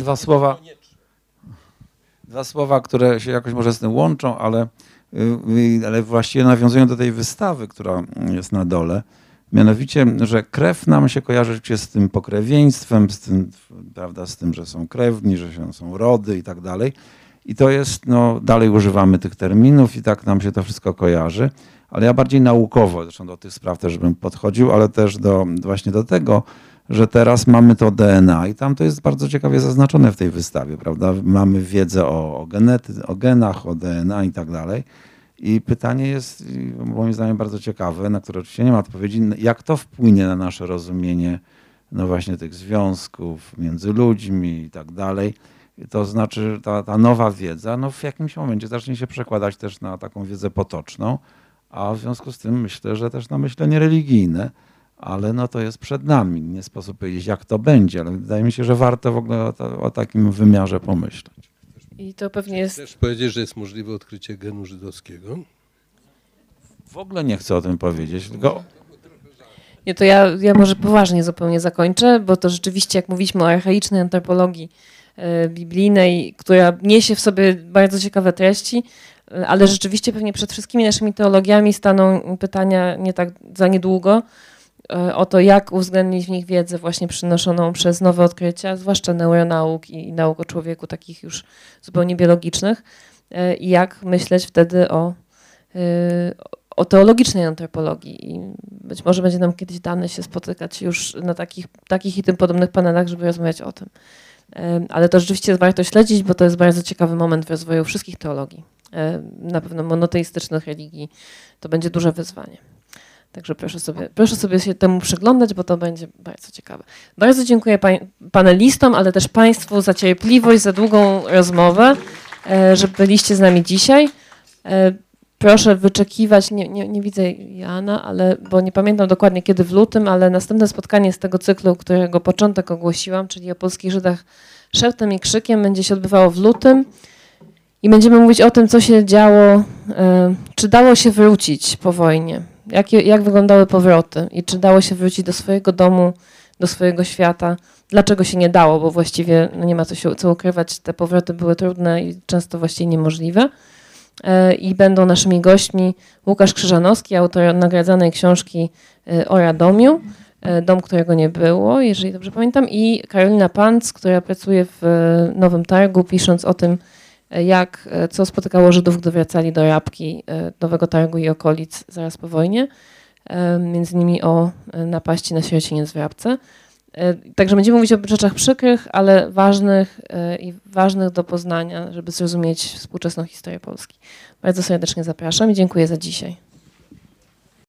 dwa słowa, które się jakoś może z tym łączą, ale właściwie nawiązują do tej wystawy, która jest na dole. Mianowicie, że krew nam się kojarzy z tym pokrewieństwem, z tym, prawda, z tym, że są krewni, że są rody i tak dalej. I to jest, no dalej używamy tych terminów i tak nam się to wszystko kojarzy, ale ja bardziej naukowo, zresztą do tych spraw też bym podchodził, ale też właśnie do tego, że teraz mamy to DNA i tam to jest bardzo ciekawie zaznaczone w tej wystawie, prawda? Mamy wiedzę o genach, o DNA i tak dalej. I pytanie jest, moim zdaniem, bardzo ciekawe, na które oczywiście nie ma odpowiedzi, jak to wpłynie na nasze rozumienie, no właśnie tych związków między ludźmi i tak dalej. To znaczy ta nowa wiedza, no w jakimś momencie zacznie się przekładać też na taką wiedzę potoczną, a w związku z tym myślę, że też na myślenie religijne, ale no to jest przed nami. Nie sposób powiedzieć, jak to będzie, ale wydaje mi się, że warto w ogóle o takim wymiarze pomyśleć. I to pewnie jest... Chcesz powiedzieć, że jest możliwe odkrycie genu żydowskiego? W ogóle nie chcę o tym powiedzieć, tylko... Nie, to ja może poważnie zupełnie zakończę, bo to rzeczywiście, jak mówiliśmy o archaicznej antropologii biblijnej, która niesie w sobie bardzo ciekawe treści, ale rzeczywiście pewnie przed wszystkimi naszymi teologiami staną pytania nie tak za niedługo o to, jak uwzględnić w nich wiedzę właśnie przynoszoną przez nowe odkrycia, zwłaszcza neuronauk i nauk o człowieku, takich już zupełnie biologicznych, i jak myśleć wtedy o teologicznej antropologii. I być może będzie nam kiedyś dane się spotykać już na takich i tym podobnych panelach, żeby rozmawiać o tym. Ale to rzeczywiście warto śledzić, bo to jest bardzo ciekawy moment w rozwoju wszystkich teologii. Na pewno monoteistycznych religii to będzie duże wyzwanie. Także proszę sobie się temu przyglądać, bo to będzie bardzo ciekawe. Bardzo dziękuję panelistom, ale też Państwu za cierpliwość, za długą rozmowę, że byliście z nami dzisiaj. Proszę wyczekiwać, nie widzę Jana, bo nie pamiętam dokładnie kiedy w lutym, ale następne spotkanie z tego cyklu, którego początek ogłosiłam, czyli o polskich Żydach szeptem i krzykiem, będzie się odbywało w lutym i będziemy mówić o tym, co się działo, czy dało się wrócić po wojnie, jak wyglądały powroty i czy dało się wrócić do swojego domu, do swojego świata, dlaczego się nie dało, bo właściwie nie ma co ukrywać, te powroty były trudne i często właściwie niemożliwe. I będą naszymi gośćmi Łukasz Krzyżanowski, autor nagradzanej książki o Radomiu, Dom, którego nie było, jeżeli dobrze pamiętam, i Karolina Panc, która pracuje w Nowym Targu, pisząc o tym, co spotykało Żydów, gdy wracali do Rabki, Nowego Targu i okolic zaraz po wojnie, między innymi o napaści na sierocieniec w Rabce. Także będziemy mówić o rzeczach przykrych, ale ważnych do poznania, żeby zrozumieć współczesną historię Polski. Bardzo serdecznie zapraszam i dziękuję za dzisiaj.